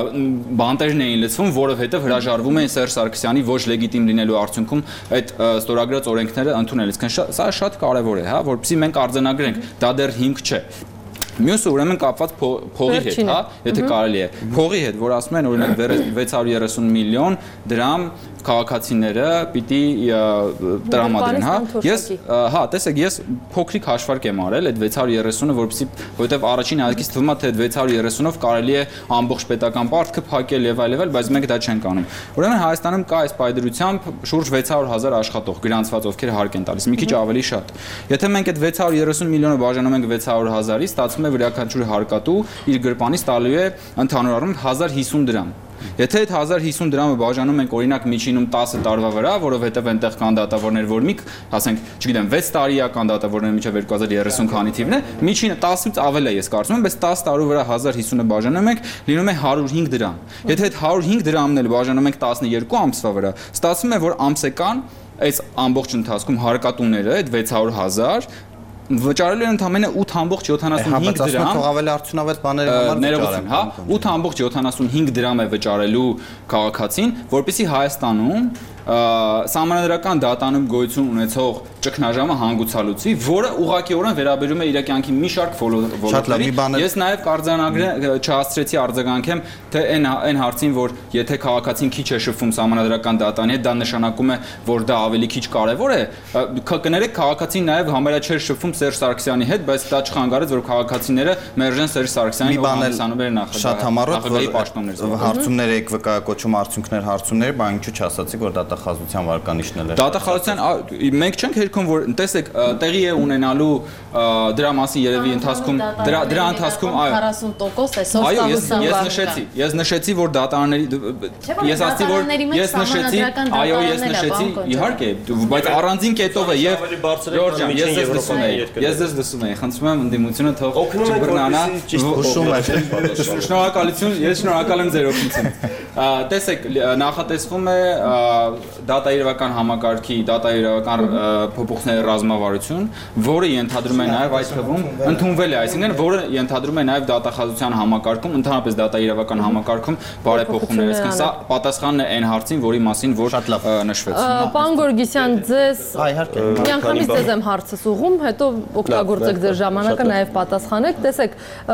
բանտերն էին լցվում որովհետեւ հրաժարվում էին Սերժ Սարգսյանի ոչ լեգիտիմ լինելու արդյունքում այդ ստորագրած օրենքները ընդունելից սա շատ կարեւոր է հա որովհետեւ մենք արձանագրենք դա դեռ հիմք չէ Մյուսը ուրեմն կապված փողի հետ, հա, եթե կարելի է։ Փողի հետ, որ ասում են օրինակ վեց հարյուր երեսուն միլիոն դրամ քաղաքացիները պիտի տրամադրեն, հա։ Ես, հա, տեսեք, ես փոքրիկ հաշվարկ եմ արել այդ վեց հարյուր երեսունը, որովհետև որովհետև առաջին հայացքից թվում է թե այդ վեց հարյուր երեսունով կարելի է ամբողջ պետական պարտքը փակել եւ այլ եւ այլ, բայց մենք դա չենք անում։ Ուրեմն Հայաստանում կա այս պայդրությամբ շուրջ վեց հարյուր հազար աշխատող գրանցված, ովքեր հարկ են տալիս, մի քիչ ավելի շատ։ Եթե մենք այդ վեց հարյուր երեսուն միլիոնը բաժանում ենք վեց հարյուր հազարի, ստացվում է յուրաքանչյուր հարկատու իր գրպանից տալու է ընդհանուր առմամբ հազար հիսուն դրամ։ Եթե այդ հազար հիսուն դրամը բաժանում ենք օրինակ միջինում տասը տարվա վրա, որովհետև այնտեղ կան դատավորներ, որ մի, ասենք, չգիտեմ, վեց տարիական դատավորներ մինչև երկու հազար երեսուն քանի թիվն է, միջինը տասից ավել է, ես կարծում եմ, բայց տասը տարու վրա հազար հիսունը բաժանում ենք, լինում է հարյուր հինգ դրամ։ Եթե այդ հարյուր հինգ դրամն էլ բաժանում ենք տասներկու ամսվա վրա, ստացվում է, որ ամսական այս ամբողջ ընթացքում հարկատուները այդ վեց հարյուր հազար վճարելու են ընդամենը ութ ամբողջ յոթանասունհինգ դրամ։ Թող ավելի արդյունավետ բաների համար վճարեն, հա, ութ ամբողջ յոթանասունհինգ դրամ է վճարելու քաղաքացին, որպեսզի Հայաստանում սահմանադրական դատանում գոյություն ունեցող ճգնաժամը հանգուցալուծի, որը ուղղակիորեն վերաբերում է իր կյանքի մի շարք ոլորտների։ Ես նաև կարձանագրը չհասցրեցի արձագանքեմ թե այն այն հարցին, որ եթե քաղաքացին քիչ է շփվում սահմանադրական դատարանի հետ, դա նշանակում է, որ դա ավելի քիչ կարևոր է։ Կներեք, քաղաքացին նաև համարյա չէր շփվում Սերժ Սարգսյանի հետ, բայց դա չխանգարեց, որ քաղաքացիները մերժեն Սերժ Սարգսյանին, ով հանդիսանում էր նախագահի պաշտոններ։ Հարցումներ եք վկայակոչում, արդյունքներ հարցումներ, բայց ինչու չասացիք, որ դատախազության վարկանիշներ էր։ Դատախազության մենք չենք հերքում, որ տեսեք, տեղի է ունենալու դրա մասին երևի ընթացքում դրա դրա ընթացքում այո քառասուն տոկոս է այո ես ես նշեցի ես նշեցի որ դատարանների ես ասացի որ ես նշեցի այո ես նշեցի իհարկե բայց առանձին կետով է եւ Ժորժան ես ձեզ լսում եմ ես ձեզ լսում եմ խնդրում եմ ընդդիմությունը թող չբռնանա հուշում է շնորհակալություն ես շնորհակալ եմ ձեր օգնությունից տեսեք նախատեսվում է դատաիրավական համակարգի դատաիրավական փոփոխությունների ռազմավարություն, որը ենթադրում է նաև այս թվում ընդունվել է, այսինքն որը ենթադրում է նաև դատախազության համակարգում, ընդհանրապես դատաիրավական համակարգում բարեփոխումներ, այսինքն սա պատասխանն է այն հարցին, որի մասին որ նշվեց։ Պարոն Գորգիսյան, ձեզ միանգամից ձեզ եմ հարցս ուղղում, հետո օգտագործեք ձեր ժամանակը նաև պատասխանեք։ Տեսեք,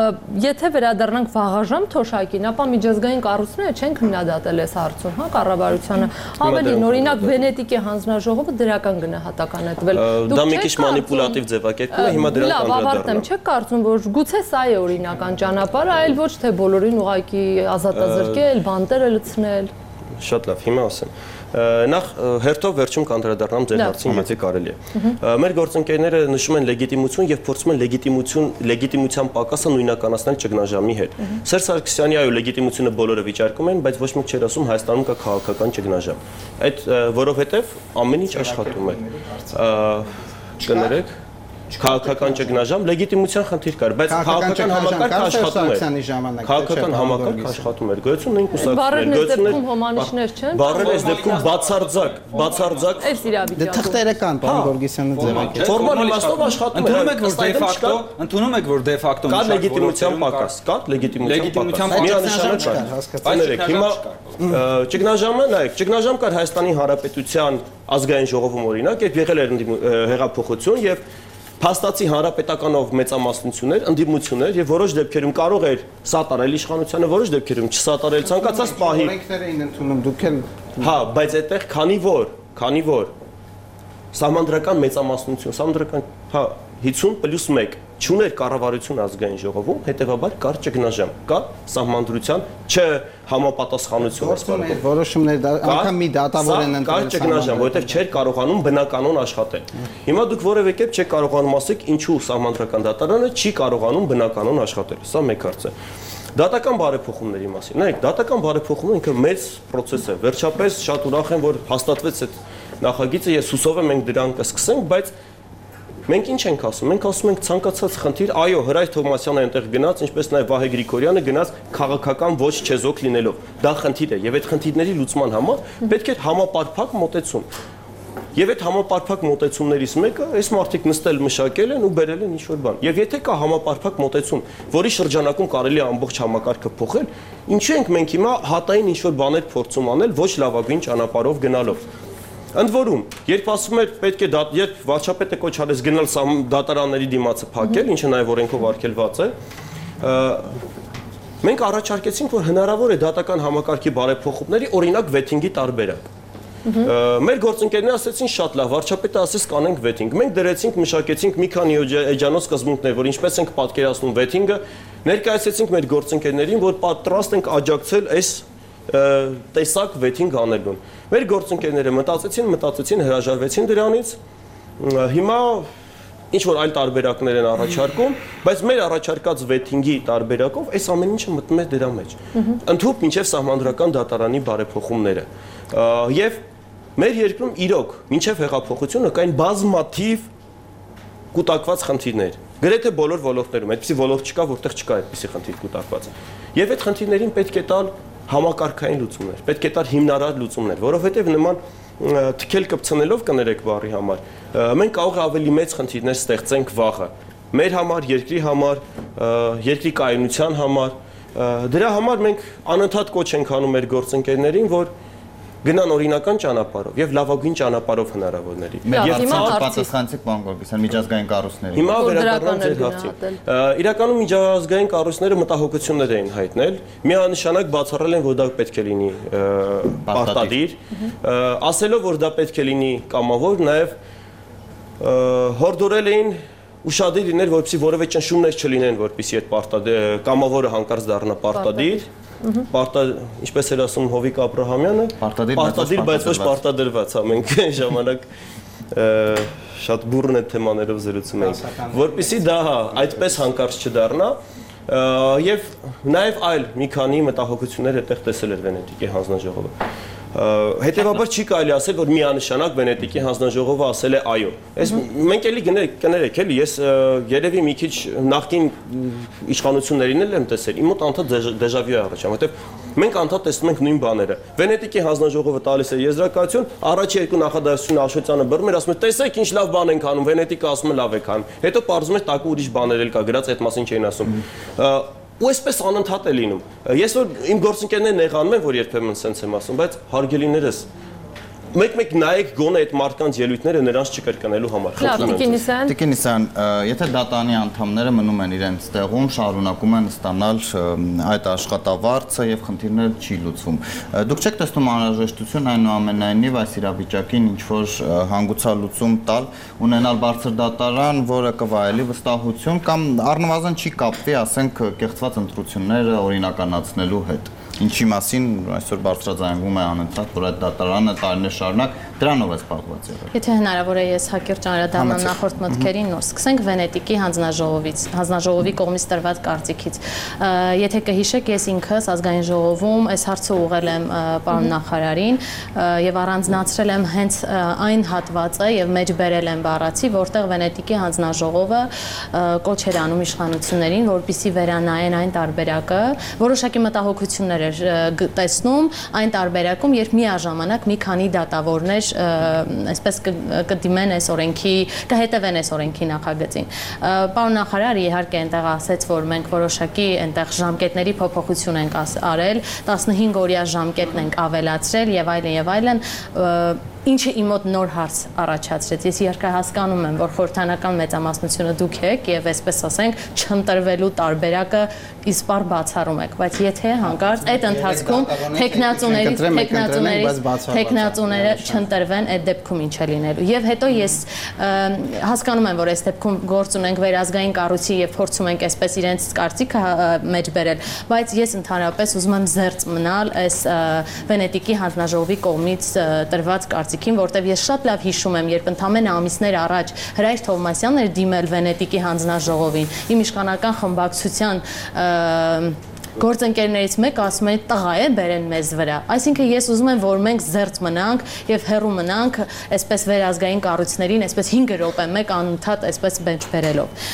եթե վերադառնանք վաղաժամ թոշակին, ապա միջազգային կառույցները չեն քննադատել այս հարցում, հա, կառավարությունը։ Ավելին, օրինակ Վենետիկի հանձնաժողովը դրական գնահատական է տվել։ Դա մի քիչ մանիպուլատիվ ձևակերպում է, հիմա դրան կանդրադառնամ։ Լավ, ավարտեմ, չեք կարծում, որ գուցե սա է օրինական ճանապարհը, այլ ոչ թե բոլորին ուղղակի ազատազրկել, բանտերը լցնել։ Շատ լավ, հիմա ասեմ։ Նախ հերթով վերջում կանդրադառնամ ձեր հարցին, եթե կարելի է։ Մեր գործընկերները նշում են լեգիտիմություն եւ փորձում են լեգիտիմություն լեգիտիմության պակասը նույնականացնել ճգնաժամի հետ։ Սերժ Սարգսյանի այո լեգիտիմությունը բոլորը վիճարկում են, բայց ոչ մեկ չէր ասում Հայաստանում կա քաղաքական ճգնաժամ։ Այդ որովհետեւ ամեն ինչ աշխատում է։ Կներեք քաղաքական ճգնաժամ լեգիտիմության խնդիր կար, բայց քաղաքական համակարգը աշխատում էր։ Քաղաքական համակարգը աշխատում էր, գոյություն ունեն կուսակցություններ, գոյություն հոմանիշներ չեն։ Բառերը այս դեպքում բացարձակ, բացարձակ այս իրավիճակում։ Դե թղթերը կան, պարոն Գորգիսյանը ձևակերպել։ Ֆորմալ իմաստով աշխատում է։ Ընդունում եք, որ դե ֆակտո, ընդունում եք, որ դե ֆակտո կա լեգիտիմության պակաս, կա լեգիտիմության պակաս։ Միանշանակ կա։ Այներեք, հիմա ճգնաժամը, նայեք, ճգնաժամ կար Հայաստանի Հանրապետության ազգային ժողովում օրինակ, երբ եղել էր հեղափոխություն եւ Փաստացի հանրապետականով մեծամասնություններ, ընդդիմություններ եւ որոշ դեպքերում կարող էր սատարել իշխանությանը, որոշ դեպքերում չսատարել ցանկացած պահի։ Օրենքներ էին ընդունում, դուք էլ հա, բայց այդտեղ քանի որ, քանի որ սահմանադրական մեծամասնություն, սահմանադրական, հա, հիսուն պլյուս մեկ չուներ կառավարություն ազգային ժողովում, հետեւաբար կար ճգնաժամ, կա սահմանդրության չէ համապատասխանություն ասպարեզ։ Որոշումներ անգամ մի դատավոր են ընտրել։ Կար ճգնաժամ, որովհետև չէր կարողանում բնականon աշխատել։ Հիմա դուք որևէ կերպ չեք կարողանում ասեք ինչու սահմանադրական դատարանը չի կարողանում բնականon աշխատել։ Սա մեկ հարց է։ Դատական բարեփոխումների մասին։ Նայեք, դատական բարեփոխումը ինքը մեծ process է։ Վերջապես շատ ուրախ եմ, որ հաստատվեց այդ նախագիծը, ես հուսով եմ մենք դրան կսկսենք, բայց մենք ինչ ենք ասում։ Մենք ասում ենք ցանկացած խնդիր, այո, Հրայր Թովմասյանը այնտեղ գնաց, ինչպես նաև Վահե Գրիգորյանը գնաց քաղաքական ոչ չեզոք լինելով։ Դա խնդիր է, եւ այդ խնդիրների լուծման համար պետք է համապարփակ մոտեցում։ Եվ այդ համապարփակ մոտեցումներից մեկը այս մարդիկ նստել մշակել են ու բերել են ինչ-որ բան։ Եվ եթե կա համապարփակ մոտեցում, որի շրջանակում կարելի է ամբողջ համակարգը փոխել, ինչու ենք մենք հիմա հատային ինչ-որ բաներ փորձում անել ոչ լավագույն ճանապարհով գնալով։ Ընդ որում, երբ ասում էր պետք է դա, երբ վարչապետը կոչ արեց գնալ դատարանների դիմացը փակել, ինչը նաև օրենքով արգելված է, մենք առաջարկեցինք, որ հնարավոր է դատական համակարգի բարեփոխումների օրինակ վեթինգի տարբերակ։ Մեր գործընկերները ասեցին շատ լավ, վարչապետը ասեց կանենք վեթինգ։ Մենք դրեցինք, մշակեցինք մի քանի էջանոց սկզբունքներ, որ ինչպես ենք պատկերացնում վեթինգը, ներկայացրեցինք մեր գործընկերներին, որ պատրաստ ենք աջակցել այս տեսակ վեթինգ անելուն։ Մեր գործընկերները մտածեցին, մտածեցին, հրաժարվեցին դրանից։ Հիմա ինչ որ այլ տարբերակներ են առաջարկում, բայց մեր առաջարկած վեթինգի տարբերակով այս ամեն ինչը մտնում է դրա մեջ։ Ընդհուպ մինչև սահմանադրական դատարանի բարեփոխումները։ Եվ մեր երկրում իրոք մինչև հեղափոխությունը կային բազմաթիվ կուտակված խնդիրներ։ Գրեթե բոլոր ոլորտներում, այդպիսի ոլորտ չկա, որտեղ չկա այդպիսի խնդիր կուտակված։ Եվ այդ խնդիրներին պետք է տալ համակարգային լուծումներ, պետք է տալ հիմնարար լուծումներ, որովհետև նման թքել կպցնելով կներեք բառի համար, մենք կարող է ավելի մեծ խնդիրներ ստեղծենք վաղը, մեր համար, երկրի համար, երկրի կայունության համար, դրա համար մենք անընդհատ կոչ ենք անում մեր գործընկերներին, որ գնան օրինական ճանապարհով եւ լավագույն ճանապարհով հնարավորների։ Եվ պատասխանեցիք բան Գորգիսյան միջազգային կառույցների։ Հիմա վերադառնանք ձեր հարցին։ Իրականում միջազգային կառույցները մտահոգություններ էին հայտնել, միանշանակ բացառել են, որ դա պետք է լինի պարտադիր, ասելով, որ դա պետք է լինի կամավոր, նաեւ հորդորել էին ուշադիր լինել, որպեսզի որևէ ճնշումներ չլինեն, որպեսզի այդ պարտադիր կամավորը հանկարծ դառնա պարտադիր։ Պարտա, ինչպես էր ասում Հովիկ Աբրահամյանը, պարտադիր, բայց ոչ պարտադրված, հա, մենք այն ժամանակ շատ բուրն այդ թեմաներով զրուցում ենք, որպեսզի դա հա, այդպես հանկարծ չդառնա, եւ նաեւ այլ մի քանի մտահոգություններ այդտեղ տեսել էր Վենետիկի հանձնաժողովը։ Հետևաբար չի կարելի ասել, որ միանշանակ Վենետիկի հանձնաժողովը ասել է այո։ Այս մենք էլի կներեք, էլի ես երևի մի քիչ նախկին իշխանություններին էլ եմ տեսել։ Իմ մոտ անդադ դեժավյու է առաջանում, որովհետև մենք անդադ տեսնում ենք նույն բաները։ Վենետիկի հանձնաժողովը տալիս է եզրակացություն, առաջի երկու նախադասությունը Աշոտյանը բռնում էր, ասում է տեսեք ինչ լավ բան ենք անում, Վենետիկը ասում է լավ եք անում։ Հետո պարզվում է տակու ուրիշ բաներ էլ կա գրած, այդ մասին չէին ասում։ Ու այսպես անընդհատ է լինում։ Ես որ իմ գործընկերներն նեղանում են, որ երբեմն սենց եմ ասում, բայց հարգելիներս մեկ-մեկ նայեք գոնե այդ մարդկանց ելույթները նրանց չկրկնելու համար։ Տիկին Իսյան, եթե դատարանի անդամները մնում են իրենց տեղում, շարունակում են ստանալ այդ աշխատավարձը եւ խնդիրները չի լուծվում։ Դուք չեք տեսնում անհրաժեշտություն այնուամենայնիվ այս իրավիճակին ինչ որ հանգուցալուծում տալ, ունենալ բարձր դատարան, որը կվայելի վստահություն կամ առնվազն չի կապվի, ասենք, կեղծված ընտրությունները օրինականացնելու հետ։ Ինչի մասին այսօր բարձրաձայնվում է անընդհատ, որ այդ դատարանը տարիներ շարունակ դրանով է զբաղված եղել։ Եթե հնարավոր է ես հակիրճ անդրադառնամ նախորդ մտքերին, նոր սկսենք Վենետիկի հանձնաժողովից, հանձնաժողովի կողմից տրված կարծիքից։ Եթե կհիշեք, ես ինքս ազգային ժողովում այս հարցը ուղղել եմ պարոն նախարարին եւ առանձնացրել եմ հենց այն հատվածը եւ մեջ բերել եմ բառացի, որտեղ Վենետիկի հանձնաժողովը կոչ էր անում իշխանություններին, որպեսզի վերանայեն այն տարբերակը, որոշակի մտահոգություններ տեսնում այն տարբերակում, երբ միաժամանակ մի քանի դատավորներ այսպես կդիմեն այս օրենքի, կհետևեն այս օրենքի նախագծին։ Պարոն նախարարը իհարկե այնտեղ ասեց, որ մենք որոշակի այնտեղ ժամկետների փոփոխություն ենք արել, տասնհինգ օրյա ժամկետն ենք ավելացրել եւ այլն եւ այլն։ Ինչը իմ մոտ նոր հարց առաջացրեց։ Ես իհարկե հասկանում եմ, որ խորհրդանական մեծամասնությունը դուք եք եւ այսպես ասենք չընտրվելու տարբերակը իսպար բացառում եք, բայց եթե հանկարծ այդ ընթացքում տեխնացուների տեխնացուների տեխնացուները չընտրվեն, այդ դեպքում ինչ է լինելու։ Եվ հետո ես հասկանում եմ, որ այս դեպքում գործ ունենք վերազգային կառույցի եւ փորձում ենք այսպես իրենց կարծիքը մեջ բերել, բայց ես ընդհանրապես ուզում եմ զերծ մնալ այս Վենետիկի հանձնաժողովի կողմից տրված կարծիքին, որտեղ ես շատ լավ հիշում եմ, երբ ընդամենը ամիսներ առաջ Հրայր Թովմասյանն էր դիմել Վենետիկի հանձնաժողովին, իմ իշխանական խմբակցության գործընկերներից մեկը ասում է տղա է բերեն մեզ վրա, այսինքն ես ուզում եմ, որ մենք զերծ մնանք եւ հեռու մնանք այսպես վերազգային կառույցներին, այսպես հինգ րոպե մեկ անընդհատ այսպես բենչ բերելով։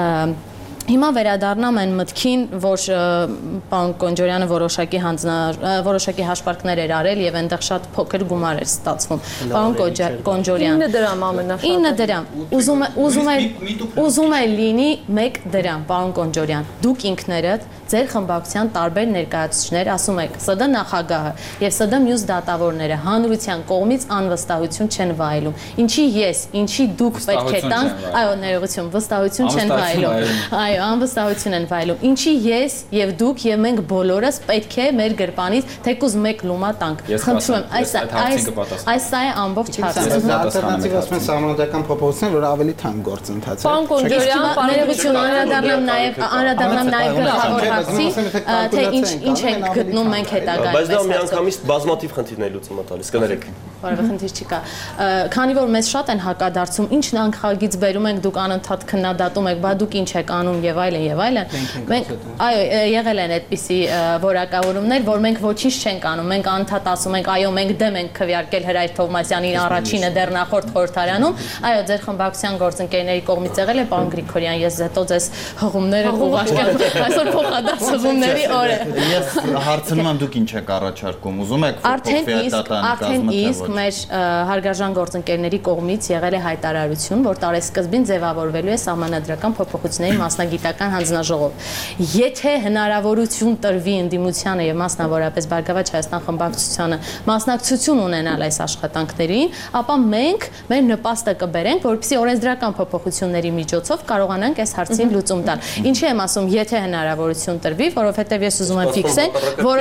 Հիմա վերադառնամ այն մտքին, որ պարոն Կոնջորյանը որոշակի հանձնա որոշակի հաշվարկներ էր արել եւ այնտեղ շատ փոքր գումար էր ստացվում։ Պարոն Կոնջորյան ինը դրամ ամենաշատը ինը դրամ ուզում ուզում է ուզում է լինի մեկ դրամ, պարոն Կոնջորյան, դուք ինքներդ ձեր խմբակցության տարբեր ներկայացուցիչներ ասում եք ՍԴ նախագահը եւ ՍԴ մյուս դատավորները հանրության կողմից անվստահություն չեն վայելում։ Ինչի ես, ինչի դուք պետք է տանք, այո, ներողություն, վստահություն չեն վայելում։ Այո, անվստահություն են վայելում։ Ինչի ես եւ դուք եւ մենք բոլորս պետք է մեր գրպանից թեկուզ մեկ լումա տանք։ Խնդրում եմ, այս այս այս սա է ամբողջ հարցը։ Ալտերնատիվ ասում են սահմանադրական փոփոխություններ, որ ավելի թանկ գործընթաց է։ Պարոն Կոնջորյան, ներողություն, անդրադառնամ նաեւ անդրադառնամ նաեւ գլխավոր թե ինչ ինչ ենք գտնում մենք հետագայում։ Բայց դա միանգամից բազմաթիվ խնդիրներ լուծում է տալիս, կներեք։ Որևէ խնդիր չկա։ Քանի որ մեզ շատ են հակադարձում, ինչ նախագիծ բերում ենք, դուք անընդհատ քննադատում եք, բա դուք ինչ եք անում եւ այլն եւ այլն։ Մենք այո, եղել են այդպիսի որակավորումներ, որ մենք ոչինչ չենք անում, մենք անընդհատ ասում ենք, այո, մենք դեմ ենք քվեարկել Հրայր Թովմասյանին առաջինը դեռ նախորդ խորհրդարանում, այո, ձեր խմբակցության գործընկերների կողմից եղել է, պարոն Գրիգորյան, ես հետո ձեզ հղումները ուղարկեմ, այսօր փոխադարձ հղումների օր է։ Ես հարցնում եմ, դուք ինչ եք առաջարկում, ուզում եք փոխվի այդ արդեն իսկ մեր հարգարժան գործընկերների կողմից եղել է հայտարարություն, որ տարեսկզբին ձևավորվելու է սահմանադրական փոփոխությունների մասնագիտական հանձնաժողով։ Եթե հնարավորություն տրվի ընդդիմությանը եւ մասնավորապես Բարգավաճ Հայաստան խմբակցությանը մասնակցություն ունենալ այս աշխատանքներին, ապա մենք մեր նպաստը կբերենք, որպեսզի օրենսդրական փոփոխությունների միջոցով կարողանանք այս հարցին լուծում տալ։ Ինչի եմ ասում, եթե հնարավորություն տրվի, որովհետեւ ես ուզում եմ ֆիքսել, որ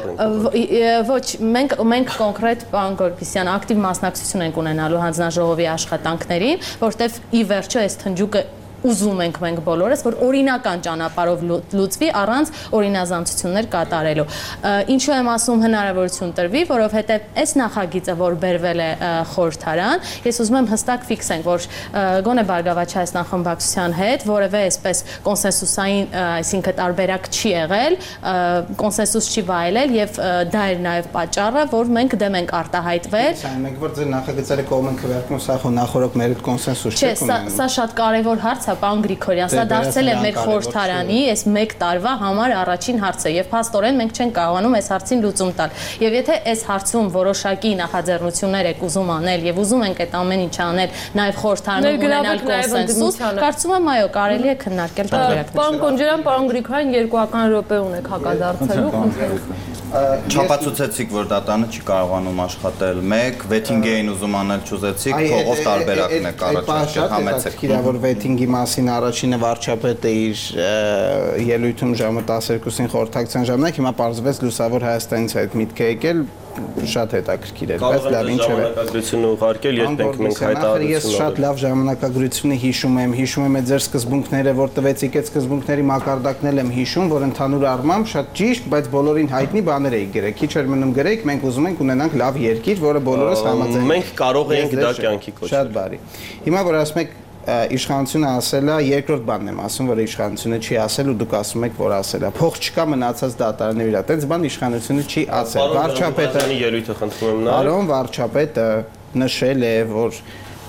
ոչ մենք մենք կոնկրետ պարոն Գորգիսյան ակտիվ մասնակցություն ենք ունենալու հանձնաժողովի աշխատանքներին, որտեվ ի վերջո այս թնջուկը ուզում ենք մենք բոլորս, որ օրինական ճանապարհով լուծվի առանց օրինազանցություններ կատարելու։ Ինչու եմ ասում հնարավորություն տրվի, որովհետև այս նախագիծը, որ բերվել է խորհրդարան, ես ուզում եմ հստակ ֆիքսենք, որ գոնե Բարգավաճ Հայաստան խմբակցության հետ որևէ այսպես կոնսենսուսային, այսինքն տարբերակ չի եղել, կոնսենսուս չի վայելել եւ դա էր նաեւ պատճառը, որ մենք դեմ ենք արտահայտվել։ Մենք որ ձեր նախագծերը կողմ ենք քվեարկում, սա խո նախորդ մեր կոնսենսուս չէ։ Չէ, սա շատ կարևոր հարց է, պարոն Գրիգորյան, սա դարձել է մեր խորհրդարանի այս մեկ տարվա համար առաջին հարցը եւ փաստորեն մենք չենք կարողանում այս հարցին լուծում տալ։ Եվ եթե այս հարցում որոշակի նախաձեռնություններ եք ուզում անել եւ ուզում ենք այդ ամեն ինչը անել նաեւ խորհրդարանում ունենալ կոնսենսուս, կարծում եմ այո, կարելի է քննարկել տարբերակներ։ Պարոն Կոնջորյան, պարոն Գրիգորյան, երկուական րոպե ունեք հակադարձելու, խնդրում։ Չափածուցեցիք, որ դատանը չի կարողանում աշխատել։ Մեկ վեթինգ էին ուզում անել, չուզեցիք, փողով տարբերակն է առաջարկել, համեցեք։ Որ վեթինգի մասին առաջինը վարչապետը իր ելույթում ժամը տասներկուսին խորհրդակցության ժամանակ, հիմա պարզվեց Լուսավոր Հայաստանից այդ միտքը եկել շատ հետաքրքիր էր, բայց լավ ինչ է։ Ժամանակագրությունը ուղարկել, երբ ենք մենք հայտարարություն։ Ես շատ լավ ժամանակագրությունը հիշում եմ, հիշում եմ այդ ձեր սկզբունքները, որ տվեցիք այդ սկզբունքների մակարդակն եմ հիշում, որ ընդհանուր առմամբ շատ ճիշտ, բայց բոլորին հայտնի բաներ էի գրել։ Քիչ էր մնում գրեիք, մենք ուզում ենք ունենանք լավ երկիր, որը բոլորս համաձայն։ Մենք կարող ենք դա կյանքի կոչել։ Շատ բարի։ Հիմա որ ասում եք իշխանությունը ասել է, երկրորդ բանն եմ ասում, որ իշխանությունը չի ասել ու դուք ասում եք, որ ասել է։ Փող չկա մնացած դատարանների վրա։ Այդպես բան իշխանությունը չի ասել։ Վարչապետը ելույթը խնդրում եմ նա։ Պարոն վարչապետը նշել է, որ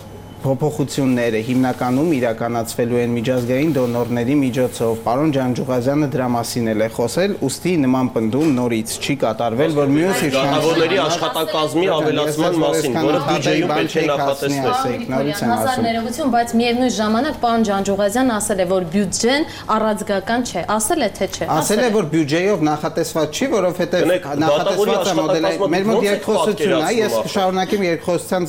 փոփոխությունները հիմնականում իրականացվելու են միջազգային դոնորների միջոցով։ Պարոն Ջանջուղազյանը դրա մասին էլ է խոսել, ուստի նման պնդում նորից չի կատարվել, որ մյուս իշխանությունների աշխատակազմի ավելացման մասին, որը բյուջեում պետք է նախատեսվի։ Նորից եմ ասում։ Ներողություն, բայց միևնույն ժամանակ պարոն Ջանջուղազյանը ասել է, որ բյուջեն առանցգական չէ։ Ասել է թե չէ։ Ասել է, որ բյուջեով նախատեսված չի, որովհետև նախատեսված է մոդելը։ Մեր մոտ երկխոսություն է, ես կշարունակեմ երկխոսության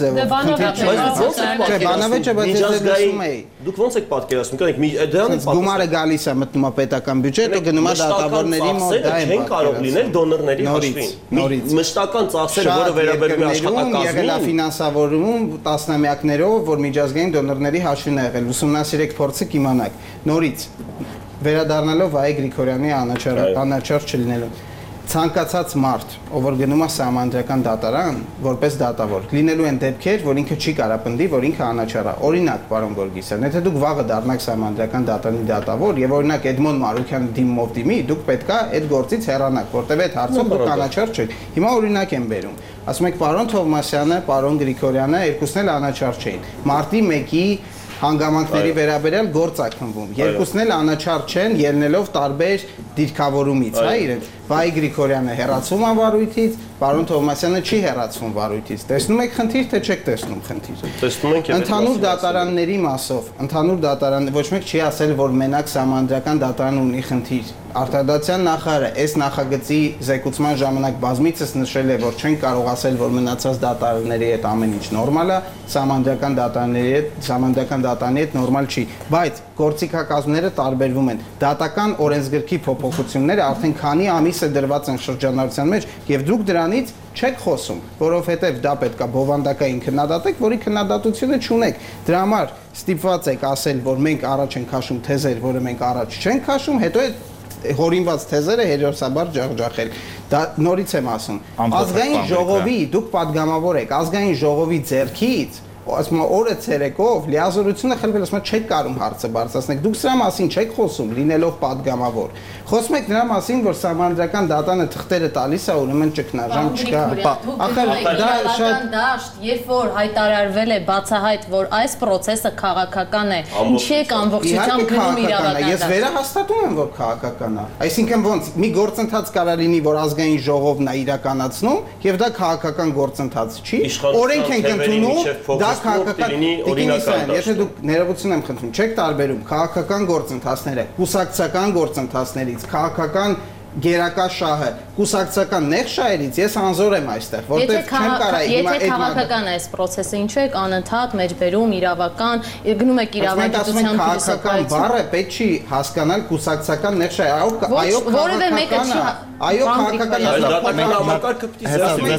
ձևով։ Բանավեճը բայց ես լսում էի։ Դուք ոնց եք պատկերացնում, կներեք, դրանից գումարը գալիս է մտնում է պետական բյուջետ ու գնում է դատավորների մոտ, դա է չեն կարող լինել դոնորների հաշվին։ Մշտական ծախսերը, որը վերաբերում է աշխատակազմին, եղել է ֆինանսավորում տասնամյակներով, որ միջազգային դոնորների հաշվին է եղել։ Ուսումնասիրեք փորձը կիմանաք։ Նորից վերադառնալով Վահե Գրիգորյանի անաչառ չլինելու ցանկացած մարդ, ով որ գնում է սահմանադրական դատարան, որպես դատավոր, լինելու են դեպքեր, որ ինքը չի կարող պնդի, որ ինքը անաչառ է։ Օրինակ, պարոն Գորգիսյան, եթե դուք վաղը դառնաք սահմանադրական դատարանի դատավոր եւ օրինակ Էդմոն Մարուկյանի դիմով դիմի, դուք պետքա այդ գործից հեռանաք, որտեւ այդ հարցով դուք անաչառ չեք։ Հիմա օրինակ եմ բերում։ Ասում եք պարոն Թովմասյանը, պարոն Գրիգորյանը երկուսն էլ անաչառ չէին։ Մարտի մեկի հանգամանքների վերաբերյալ գործ է քննվում։ Երկուսն էլ անաչառ չեն, ելնելով տարբեր դիրքավորումից, հա իրեն։ Վահե Գրիգորյանը հեռացվում է վարույթից, պարոն Թովմասյանը չի հեռացվում վարույթից։ Տեսնում եք խնդիր, թե չեք տեսնում խնդիր։ Տեսնում ենք։ Ընդհանուր դատարանների մասով, ընդհանուր դատարան ոչ մեկ չի ասել, որ մենակ սահմանադրական դատարան ունի խնդիր։ Արտադրության նախարարը այս նախագծի զեկուցման ժամանակ բազմիցս նշել է, որ չեն կարող ասել, որ մնացած դատարանների հետ ամեն ինչ նորմալ է, սահմանադրական դատարանների հետ, սահմանադրական դատարանի հետ նորմալ չի, բայց գործիքակազմները տարբերվում են։ Դատական օրենսգրքի փոփոխությունները արդեն քանի ամիս է դրված են շրջանառության մեջ եւ դուք դրանից չեք խոսում, որովհետեւ դա պետքա բովանդակային քննադատեք, որի քննադատությունը չունեք։ Դրա համար ստիպված եք ասել, որ մենք առաջ ենք քաշում թեզեր, որը մենք առաջ չենք քաշում, հետո հորինված թեզերը հերոսաբար ջախջախել։ Դա նորից եմ ասում։ Ազգային ժողովի, դուք падգամավոր եք, ազգային ժողովի ձեռքից ասում օրը ցերեկով լիազորությունը խլվել, ասում չեք կարող հարցը բարձրացնել։ Դուք սրա մասին չեք խոսում, լինելով падգամավոր։ Խոսում եք նրա մասին, որ սահմանադրական դատանը թղթերը տալիս է, ուրեմն ճգնաժամ չկա։ Ախր դա շատ դաշտ, երբ որ հայտարարվել է բացահայտ, որ այս process-ը քաղաքական է, ինչի եք ամբողջությամբ գնում իրավական։ Ես վերահաստատում եմ, որ քաղաքական է։ Այսինքն ոնց մի գործընթաց կարա լինի, որ ազգային ժողովն է իրականացնում, եւ դա քաղաքական գործընթաց չի։ Օրենք ենք ընդունում, դա քաղաքական օրինական։ Եթե դուք ներողություն եմ խնդրում, չեք տարբերում քաղաքական գործընթացները, կուսակցական գործընթացներից, քաղաքական գերակա շահը, կուսակցական նեղ շահերից ես անզոր եմ այստեղ, որտեղ չեմ կարա հիմա այդ քաղաքական է այս process-ը, ինչու եք անընդհատ մեջբերում իրավական, գնում եք իրավագիտության քաղաքական բառը պետք չի հասկանալ կուսակցական նեղ շահ, այո, որևէ մեկը չի այո, քաղաքական համակարգը պիտի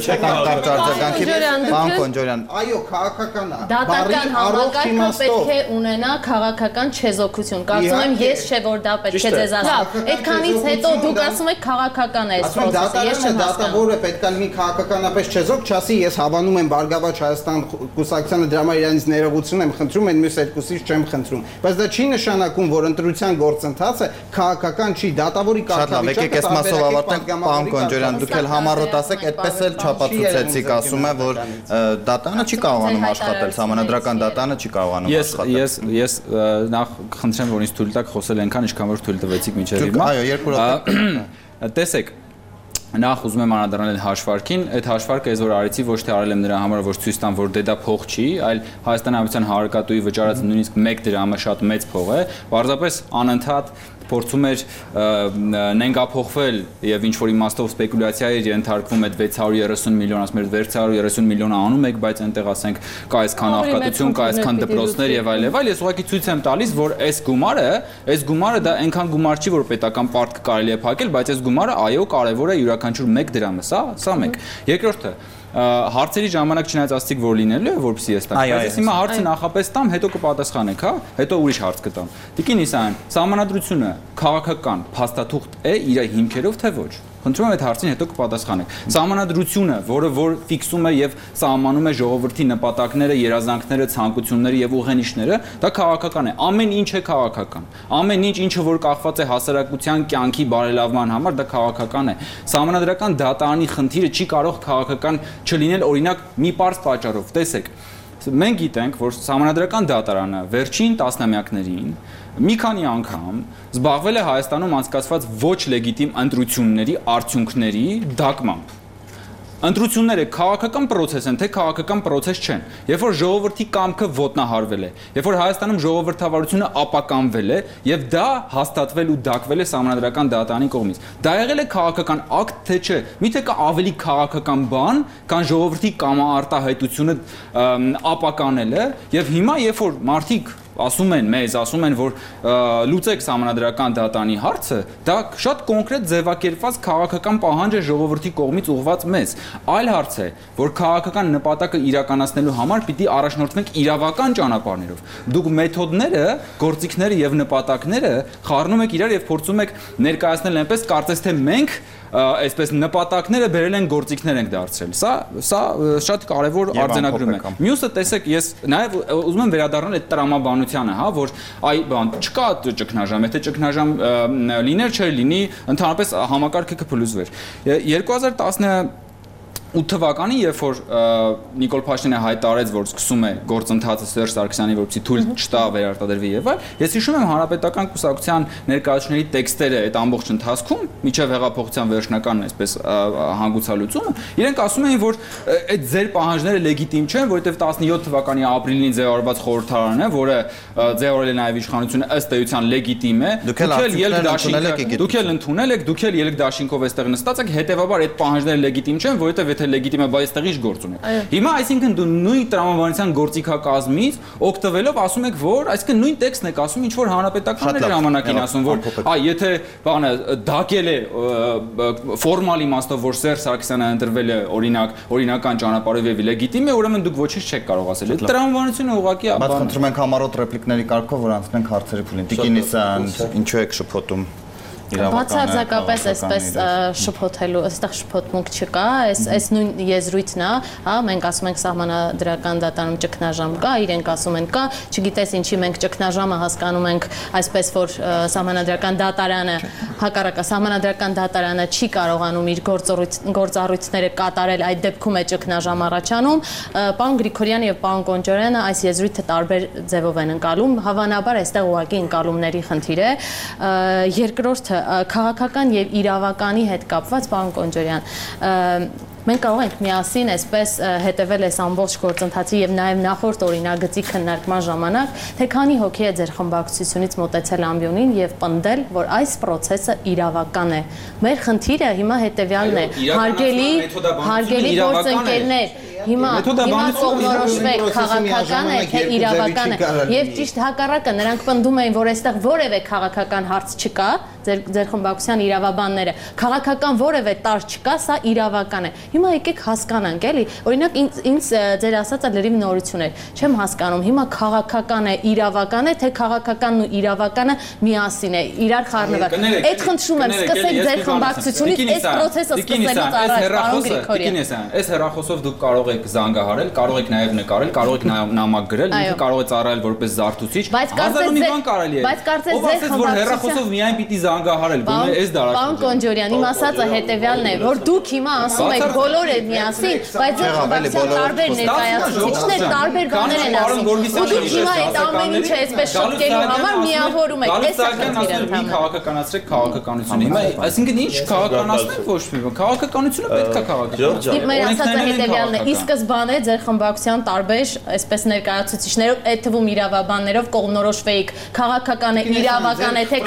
Պարոն Կոնջորյան, այո, քաղաքական է։ Դատական համակարգը պետք է ունենա քաղաքական չեզոքություն։ Կարծում եմ ես չէ որ դա պետք է ձեզ ասեմ։ Այդքանից հետո դուք ասում եք քաղաքական է այս process-ը, ես չեմ հասկանում։ Դատավորը պետք է լինի քաղաքականապես չեզոք, չասի ես հավանում եմ Բարգավաճ Հայաստան կուսակցությանը, դրա համար իրանից ներողություն եմ խնդրում, այն մյուս երկուսից չեմ խնդրում։ Բայց դա չի նշանակում, որ ընտրության գործընթացը քաղաքական չի, դատավորի կարգավիճակը Պարոն Կոնջորյան, դուք էլ համառոտ ասեք, այդպես էլ չափածուցեցիք, ասում է, որ դատանը չի կարողանում աշխատել, սահմանադրական դատանը չի կարողանում աշխատել։ Ես ես նախ խնդրեմ, որ ինձ թույլ տաք խոսել այնքան, ինչքան որ թույլ տվեցիք մինչև հիմա։ Այո, երկու րոպե։ Տեսեք, նախ ուզում եմ անդրադառնալ հաշվարկին, այդ հաշվարկը ես որ արեցի ոչ թե արել եմ նրա համար, որ ցույց տամ, որ դե դա փող չի, այլ Հայաստանի Հանրապետության Հանրակատուի վճարած նույնիսկ մեկ դրամը շատ մեծ փող է, պարզապես անընդհատ փորձում էր նենգափոխվել եւ ինչ որ իմաստով սպեկուլյացիա էր ենթարկվում այդ վեց հարյուր երեսուն միլիոն, ասում էր վեց հարյուր երեսուն միլիոնը անում եք, բայց այնտեղ ասենք կա այսքան աղքատություն, կա այսքան դպրոցներ եւ այլ եւ այլ, ես ուղղակի ցույց եմ տալիս, որ այս գումարը, այս գումարը դա այնքան գումար չի, որ պետական պարտք կարելի է փակել, բայց այս գումարը այո կարեւոր է յուրաքանչյուր մեկ դրամը, սա, սա մեկ։ Երկրորդը հարցերի ժամանակ չնայած ասացիք որ լինելու է որպեսզի ես տամ բայց ես հիմա հարցը նախապես տամ հետո կպատասխանեք հա հետո ուրիշ հարց կտամ Տիկին Իսահյան սահմանադրությունը քաղաքական փաստաթուղթ է իր հիմքերով թե ոչ Խնդրում եմ այդ հարցին հետո կպատասխանեք Սահմանադրությունը որը որ ֆիքսում է եւ սահմանում է ժողովրդի նպատակները երազանքները ցանկությունները եւ ուղենիշները դա քաղաքական է ամեն ինչ է քաղաքական ամեն ինչ ինչը որ կախված է հասարակության կյանքի բարելավման համար դա քաղաքական է Սահմանադրական դատարանի խնդիրը չի կարող քաղաքական չլինել օրինակ մի պարզ պատճառով տեսեք մենք գիտենք, որ Սահմանադրական դատարանը վերջին տասնամյակներին մի քանի անգամ զբաղվել է Հայաստանում անցկացված ոչ լեգիտիմ ընտրությունների արդյունքների դակմամբ։ Ընտրությունները քաղաքական process են, թե քաղաքական process չեն։ Երբ որ ժողովրդի կամքը ոտնահարվել է, երբ որ Հայաստանում ժողովրդավարությունը ապականվել է, եւ դա հաստատվել ու դակվել է Սահմանադրական դատարանի կողմից։ Դա եղել է քաղաքական ակտ, թե չէ։ Միթե կա ավելի քաղաքական բան, քան ժողովրդի կամարտահայտությունը ապականելը, եւ հիմա երբ որ մարդիկ ասում են մեզ, ասում են, որ լուծեք Սահմանադրական դատարանի հարցը, դա շատ կոնկրետ ձևակերպված քաղաքական պահանջ է ժողովրդի կողմից ուղղված մեզ։ Այլ հարց է, որ քաղաքական նպատակը իրականացնելու համար պիտի առաջնորդվենք իրավական ճանապարհներով։ Դուք մեթոդները, գործիքները եւ նպատակները խառնում եք իրար եւ փորձում եք ներկայացնել այնպես, կարծես թե մենք այսպես նպատակները բերել են գործիքներ ենք դարձրել։ Սա սա շատ կարևոր արձանագրում է։ Մյուսը տեսեք, ես նաև ուզում եմ վերադառնալ այդ տրամաբանությանը, հա, որ այ բան չկա ճգնաժամ, եթե ճգնաժամ լիներ, չէր լինի, ընդհանրապես համակարգը կփլուզվեր։ երկու հազար տասնութ թվականին, երբ որ Նիկոլ Փաշինյանը հայտարարեց, որ սկսում է գործընթացը Սերժ Սարգսյանի, որպեսզի թույլ չտա վերարտադրվի եւ այլ, ես հիշում եմ Հանրապետական կուսակցության ներկայացուցիչների տեքստերը այդ ամբողջ ընթացքում, միջև հեղափոխության վերջնական այսպես հանգուցալուծումը, իրենք ասում էին, որ այդ ձեր պահանջները լեգիտիմ չեն, որովհետեւ տասնյոթ թվականի ապրիլին ձևավորված խորհրդարանն է, որը ձևավորել է նաեւ իշխանությունը ըստ էության լեգիտիմ է, դուք էլ ելք դուք էլ ընդունել եք, դուք էլ ելք դաշինքով այստեղ նստած եք, հետեւաբար այդ պահանջները լեգիտիմ չեն, որովհետեւ թե լեգիտիմ է, բայց այստեղ ինչ գործ ունի։ Հիմա այսինքն դու նույն տրամաբանության գործիքակազմից օգտվելով ասում եք, որ այսինքն նույն տեքստն եք ասում, ինչ որ հանրապետականն էր ժամանակին ասում, որ այ եթե բանը դակել է ֆորմալ իմաստով, որ Սերժ Սարգսյանը ընտրվել է օրինակ օրինական ճանապարհով եւ լեգիտիմ է, ուրեմն դուք ոչինչ չեք կարող ասել։ Այդ տրամաբանությունը ուղղակի բան։ Բայց խնդրում ենք համառոտ ռեպլիկների կարգով, որ անցնենք հարցերի փուլին։ Տիկին Իսյան, ինչու եք շփոթում։ Բացարձակապես այսպես շփոթելու, այստեղ շփոթմունք չկա, այս այս նույն եզրույթն է, հա, մենք ասում ենք Սահմանադրական դատարանում ճգնաժամ կա, իրենք ասում են կա, չգիտես ինչի մենք ճգնաժամը հասկանում ենք այսպես, որ Սահմանադրական դատարանը, հակառակը Սահմանադրական դատարանը չի կարողանում իր գործառույթները կատարել, այդ դեպքում է ճգնաժամ առաջանում։ Պարոն Գրիգորյանը եւ պարոն Կոնջարյանը այս եզրույթը տարբեր ձևով են ընկալում, հավանաբար այստեղ ուղղակի ընկալումների խնդիր է։ Երկրորդը քաղաքական եւ իրավականի հետ կապված, պարոն Կոնջարյան, մենք կարող ենք միասին այսպես հետևել այս ամբողջ գործընթացի եւ նաեւ նախորդ օրինագծի քննարկման ժամանակ, թե քանի հոգի է ձեր խմբակցությունից մոտեցել ամբիոնին եւ պնդել, որ այս process-ը իրավական է։ Մեր խնդիրը հիմա հետեւյալն է. հարգելի հարգելի գործընկերներ, հիմա հիմա կողմնորոշվեք քաղաքական է թե իրավական է եւ ճիշտ հակառակը նրանք պնդում էին, որ այստեղ որևէ քաղաքական հարց չկա, ձեր ձեր խմբակցության իրավաբանները, քաղաքական որևէ տար չկա, սա իրավական է։ Հիմա եկեք հասկանանք, էլի, օրինակ ինձ ինձ ձեր ասածը լրիվ նորություն է, չեմ հասկանում, հիմա քաղաքական է, իրավական է, թե քաղաքականն ու իրավականը միասին է, իրար խառնվել։ Այդ խնդրում եմ, սկսեք ձեր խմբակցությունից այս process-ը սկսելուց առաջ, պարոն Գրիգորյան։ Այս հեռախոսով դուք կարող եք զանգահարել, կարող եք նաև նկարել, կարող եք նամակ գրել, ինքը կարող է ծառայել որպես զարթուցիչ։ Հազար մի բան կարելի է։ Բայց կարծես ձեր խմբակցությունը հեռախոսով միայն պիտի զանգահարել, գոնե այս դարաշրջանում։ Պարոն Կոնջարյան, իմ ասածը հետեւյալն է, որ դուք հիմա ասում եք բոլորը միասին, բայց ձեր խմբակցության տարբեր ներկայացուցիչներ տարբեր բաներ են ասում։ Ու դուք հիմա այդ ամեն ինչը այսպես շփկելու համար միավորում եք։ Այս է խնդիրը։ Քաղաքականացրեք քաղաքականությունը։ Հիմա այսինքն ինչ քաղաքականացնենք ոչ մի բան։ Քաղաքականությունը պետք է քաղաքականացնել։ Մեր ասածը հետեւյալն է, ի սկզբանե ձեր խմբակցության տարբեր այսպես ներկայացուցիչներով, այդ թվում իրավաբաններով կողմնորոշվեիք քաղաքական է, իրավական է, թե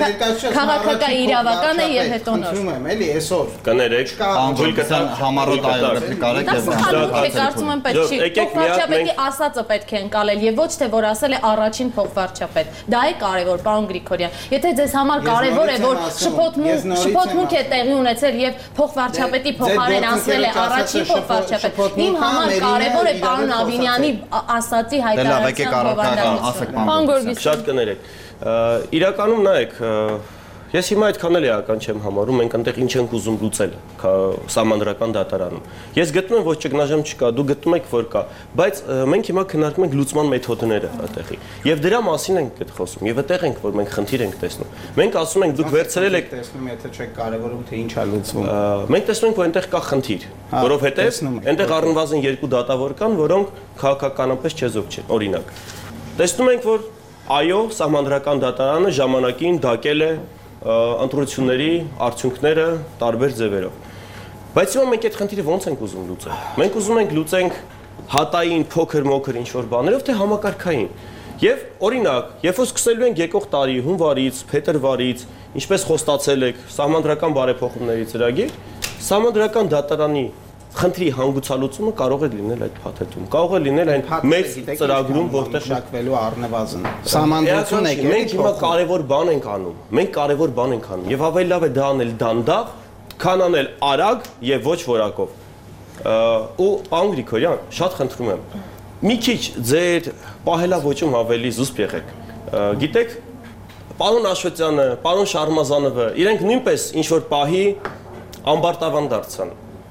քաղաքական իրավական է եւ հետո նոր։ Խնդրում եմ, էլի այսօր կներեք, թույլ կտան համառոտ այո ռեպլիկարեք եւ կարծում եմ պետք չի։ Փոխվարչապետի ասածը պետք է ընկալել եւ ոչ թե որ ասել է առաջին փոխվարչապետ։ Դա է կարեւոր, պարոն Գրիգորյան։ Եթե ձեզ համար կարեւոր է, որ շփոթմունք շփոթմունք է տեղի ունեցել եւ փոխվարչապետի փոխարեն ասել է առաջին փոխվարչապետ, իմ համար կարեւոր է պարոն Ավինյանի ասացի հայտարարության բովանդակությունը։ Շատ կներեք։ Իրականում նայեք, Ես հիմա այդքան էլ էական չեմ համարում, մենք այնտեղ ինչ ենք ուզում լուծել սահմանադրական դատարանում։ Ես գտնում եմ, որ ճգնաժամ չկա, դու գտնում եք, որ կա, բայց մենք հիմա քննարկում ենք լուծման մեթոդները այդտեղի։ Եվ դրա մասին ենք այդ խոսում, եւ այդտեղ ենք, որ մենք խնդիր ենք տեսնում։ Մենք ասում ենք, դուք վերցրել եք տեսնում, եթե չեք կարևորում, թե ինչ է լուծվում։ Մենք տեսնում ենք, որ այնտեղ կա խնդիր, որովհետեւ այնտեղ առնվազն երկու դատավոր կան, որոնք քաղաքականապես չեզոք չեն, օրինակ։ Տեսնում ենք, որ այո, սահմանադրական դատարանը ժամանակին դակել է ընտրությունների արդյունքները տարբեր ձևերով։ Բայց հիմա մենք այդ խնդիրը ո՞նց ենք ուզում լուծել։ Մենք ուզում ենք լուծենք հատային փոքր-մոքր ինչ-որ բաներով, թե համակարգային։ Եվ օրինակ, երբ որ սկսելու ենք եկող տարի հունվարից, փետրվարից, ինչպես խոստացել եք, սահմանադրական բարեփոխումների ծրագիր, սահմանադրական դատարանի խնդրի հանգուցալուծումը կարող է լինել այդ փաթեթում։ Կարող է լինել այն մեծ ծրագրում, որտեղ շակվելու առնվազն։ Սահմանադրություն եք, մենք հիմա կարևոր բան ենք անում։ Մենք կարևոր բան ենք անում եւ ավելի լավ է դա անել դանդաղ, քան անել արագ եւ ոչ որակով։ Ու պարոն Գրիգորյան, շատ խնդրում եմ, մի քիչ ձեր պահելավոճում ավելի զուսպ եղեք։ Գիտեք, պարոն Աշոտյանը, պարոն Շարմազանովը, իրենք նույնպես ինչ որ պահի ամբարտավան դարձան։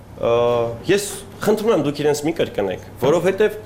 Ես խնդրում եմ դուք իրենց մի կրկնեք, որովհետև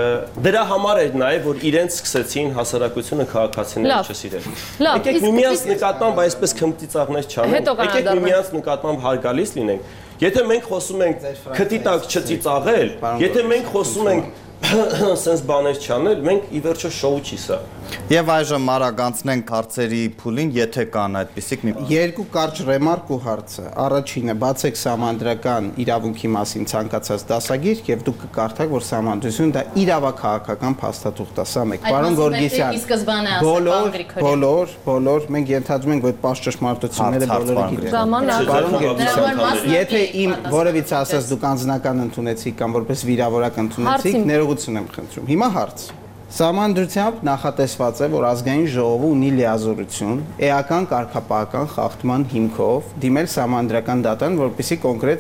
դրա համար էր նաև որ իրենց սկսեցին հասարակությունը քաղաքացիները չսիրել։ Եկեք միմյանց նկատմամբ այսպես քմտի ծաղներ չանենք, եկեք միմյանց նկատմամբ հարգալից լինենք։ Եթե մենք խոսում ենք քթի տակ չծիծաղել, եթե մենք խոսում ենք sense բաներ չանել, մենք ի վերջո շոու չի սա։ Եվ այժմ մարագանցնենք հարցերի փուլին, եթե կան այդպիսիք մի երկու կարճ ռեմարկ ու հարցը։ Առաջինը, բացեք սահմանադրական իրավունքի մասին ցանկացած դասագիր եւ դուք կկարդաք, որ սահմանադրությունը դա իրավաքաղաքական փաստաթուղթ է, սա մեկ։ Պարոն Գորգիսյան, բոլոր, բոլոր, բոլոր մենք ենթադրում ենք, որ պաշտ ճշմարտությունները բոլորը գիտեն։ Պարոն Գորգիսյան, եթե իմ որևիցե ասած դուք անձնական ընդունեցիք կամ որպես վիրավորակ ընդունեցիք, ներողություն եմ խնդրում։ Հիմա հարց։ Սահմանադրությամբ նախատեսված է, որ ազգային ժողովը ունի լիազորություն էական կարգապահական խախտման հիմքով դիմել սահմանադրական դատարան, որպեսզի կոնկրետ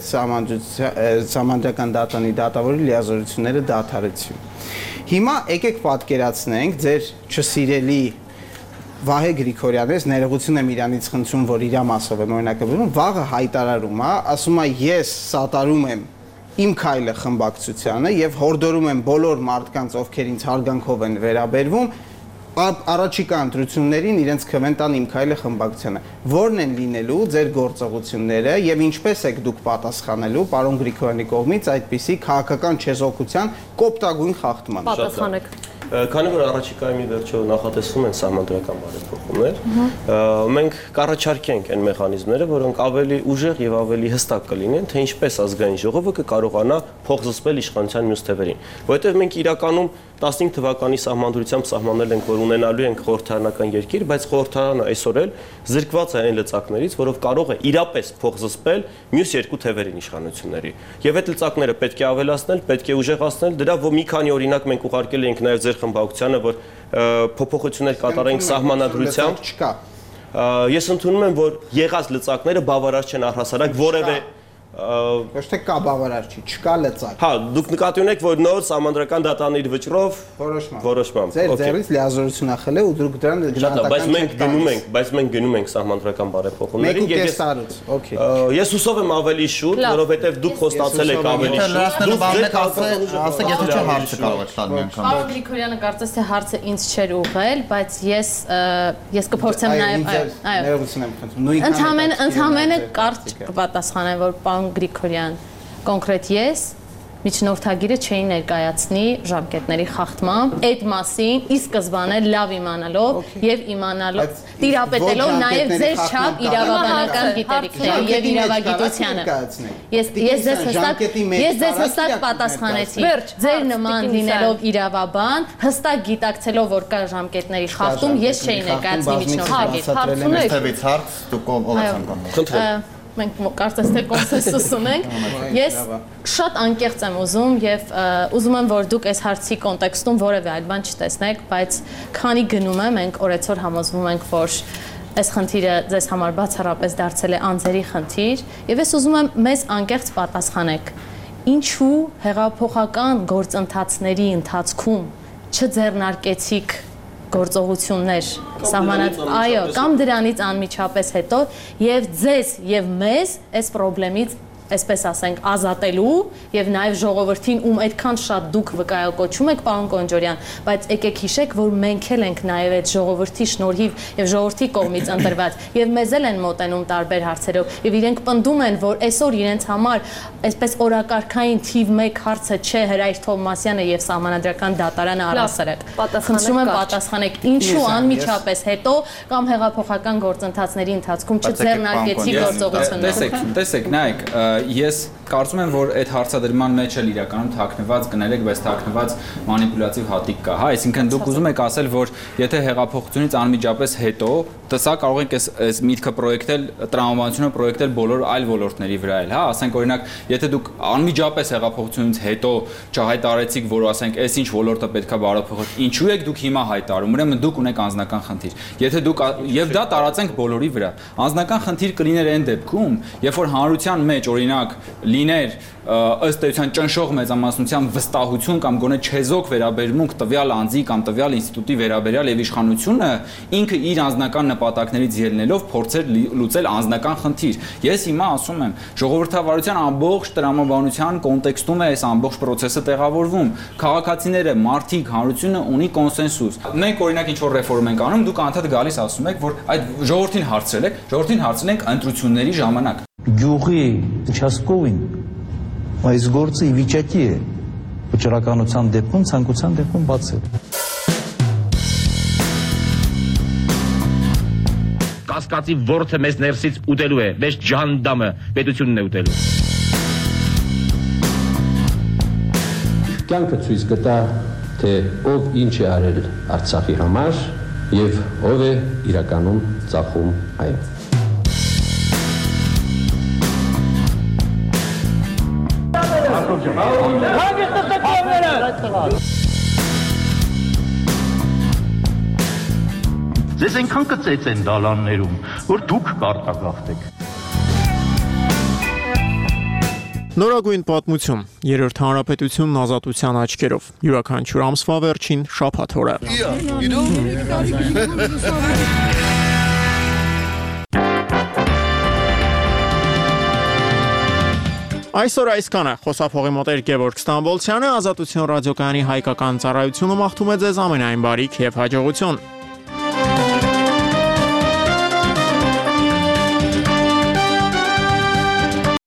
սահմանադրական դատարանի դատավորի լիազորությունները դադարեցվեն։ Հիմա եկեք պատկերացնենք ձեր չսիրելի Վահե Գրիգորյանից, ներողություն եմ իրանից խնդրում, որ իր մասով եմ օրինակը բերում, վաղը հայտարարում է, ասում է ես սատարում եմ իմ քայլը խմբակցությանը եւ հորդորում եմ բոլոր մարդկանց, ովքեր ինձ հարգանքով են վերաբերվում, առաջիկա ընտրություններին իրենց քվեն տան իմ քայլը խմբակցությանը։ Որն են լինելու ձեր գործողությունները եւ ինչպես եք դուք պատասխանելու պարոն Գրիգորյանի կողմից այդպիսի քաղաքական չեզոքության կոպտագույն խախտման։ Պատասխանեք։ Քանի որ առաջիկայում ի վերջո նախատեսվում են սահմանադրական բարեփոխումներ, մենք կառաջարկենք այն մեխանիզմները, որոնք ավելի ուժեղ եւ ավելի հստակ կլինեն, թե ինչպես ազգային ժողովը կկարողանա փոխզսպել իշխանության մյուս թևերին, որովհետեւ մենք իրականում տասնհինգ թվականի սահմանադրությամբ սահմանել ենք, որ ունենալու ենք խորհրդարանական երկիր, բայց խորհրդարանը այսօր էլ զրկված է այն լծակներից, որով կարող է իրապես փոխզսպել մյուս երկու թևերին իշխանությունների։ Եվ այդ լծակները պետք է ավելացնել, պետք է ուժեղացնել, դրա որ մի քանի օրինակ մենք ուղարկել ենք նաև ձեր խմբակցությանը, որ փոփոխություններ կատարենք սահմանադրությամբ չկա։ Ես ընդունում եմ, որ եղած լծակները բավարար չեն առհասարակ որևէ Ոչ թե կա բավարար չի, չկա լծակ։ Հա, դուք նկատի ունեք, որ նոր սահմանադրական դատարանի իր վճռով որոշմամբ։ Ձեր ձեռից լիազորություն ա խլել ու դուք դրան գնահատական բայց մենք գնում ենք, բայց մենք գնում ենք սահմանադրական բարեփոխումներին եւ ես արուց, օքեյ։ Ես հուսով եմ ավելի շուտ, որովհետեւ դուք խոստացել եք ավելի շուտ։ Դուք բանեք ասեք, եթե չէ հարցը կարող եք տալ մի անգամ։ Պարոն Գրիգորյանը կարծես թե հարցը ինձ չէր ուղղել, բայց ես ես կփորձեմ նաեւ այո։ Ներողություն եմ խնդրում։ Նույնքան Ընդհանրապես ընդհանրապես կարճ կպատասխանեմ, որ պարոն Գրիգորյան, կոնկրետ ես միջնորդագիրը չէի ներկայացնի ժամկետների խախտմամբ, այդ մասին ի սկզբանե լավ իմանալով եւ իմանալով տիրապետելով նաեւ ձեր չափ իրավաբանական գիտելիքները եւ իրավագիտությանը։ Ես ես ձեզ հստակ ես ձեզ հստակ պատասխանեցի։ Ձեր նման լինելով իրավաբան, հստակ գիտակցելով որ կա ժամկետների խախտում, ես չէի ներկայացնի միջնորդագիր։ Հարցունեք։ Թեւից հարց դուք ով եք ցանկանում։ Խնդրեմ։ Մենք կարծես թե կոնսենսուս ունենք։ Ես շատ անկեղծ եմ ուզում եւ ուզում եմ որ դուք այս հարցի կոնտեքստում որևէ այլ բան չտեսնեք, բայց քանի գնում է մենք օրեցօր համոզվում ենք, որ այս խնդիրը ձեզ համար բացառապես դարձել է անձերի խնդիր եւ ես ուզում եմ մեզ անկեղծ պատասխանեք։ Ինչու հեղափոխական գործընթացների ընթացքում չձեռնարկեցիք գործողություններ սահմանած, այո, կամ դրանից անմիջապես հետո եւ ձեզ եւ մեզ այս խնդրից այսպես ասենք, ազատելու եւ նաեւ ժողովրդին, ում այդքան շատ դուք վկայակոչում եք, պարոն Կոնջորյան, բայց եկեք հիշեք, որ մենք էլ ենք նաեւ այդ ժողովրդի շնորհիվ եւ ժողովրդի կողմից ընտրված եւ մեզ էլ են մոտենում տարբեր հարցերով եւ իրենք պնդում են, որ այսօր իրենց համար այսպես օրակարգային թիվ մեկ հարցը չէ Հրայր Թովմասյանը եւ Սահմանադրական դատարանը առասարակ։ Խնդրում եմ պատասխանեք, ինչու անմիջապես հետո կամ հեղափոխական գործընթացների ընթացքում չձեռնարկեցի գործողությունները։ Տեսեք, տեսեք, նայեք, ես կարծում եմ, որ այդ հարցադրման մեջ էլ իրականում թաքնված կներեք, բայց թաքնված մանիպուլյատիվ հատիկ կա, հա, այսինքն դուք ուզում եք ասել, որ եթե հեղափոխությունից անմիջապես հետո, սա կարող ենք այս միտքը պրոյեկտել, տրամաբանությունը պրոյեկտել բոլոր այլ ոլորտների վրա էլ, հա, ասենք օրինակ, եթե դուք անմիջապես հեղափոխությունից հետո չհայտարարեցիք, որ ասենք, այս ինչ ոլորտը պետքա բարեփոխել, ինչու եք դուք հիմա հայտարարում, ուրեմն դուք ունեք անձնական խնդիր։ Եթե դուք եւ դա տարածենք բոլորի վրա, անձնական խնդիր կլիներ այն դեպքում, երբ որ հանրության մեջ օրինակ լիներ ըստ էության ճնշող մեծամասնության վստահություն կամ գոնե չեզոք վերաբերմունք տվյալ անձի կամ տվյալ ինստիտուտի վերաբերյալ եւ իշխանությունը ինքը իր անձնական նպատակներից ելնելով փորձեր լուծել անձնական խնդիր։ Ես հիմա ասում եմ, ժողովրդավարության ամբողջ տրամաբանության կոնտեքստում է այս ամբողջ process-ը տեղավորվում։ Քաղաքացիները, մարդիկ, հանրությունը ունի կոնսենսուս։ Մենք օրինակ ինչ որ ռեֆորմ ենք անում, դուք անդադ գալիս ասում եք, որ այդ ժողովրդին հարցրել եք, ժողովրդին հարցրել ենք ընտրությունների ժամանակ։ Գյուղի участковին այս գործը ի վիճակի է վճռականության դեպքում ցանկության դեպքում բացել։ Կասկածի ворթը մեզ ներսից ուտելու է, մեզ ջանդամը պետությունն է ուտելու։ Կյանքը ցույց կտա, թե ով ինչ է արել Արցախի համար եւ ով է իրականում ծախում այն։ Ձեզ այնքան կծեց են դալաններում, որ դուք կարտագաղթեք։ Նորագույն պատմություն, երրորդ հանրապետությունն ազատության աչքերով, յուրաքանչյուր ամսվա վերջին շաբաթ օրը։ Այսօր այսքանը, խոսափողի մոտ էր Գևորգ Ստամբոլցյանը, Ազատություն ռադիոկայանի հայկական ծառայությունը մաղթում է ձեզ ամենայն բարիք եւ հաջողություն։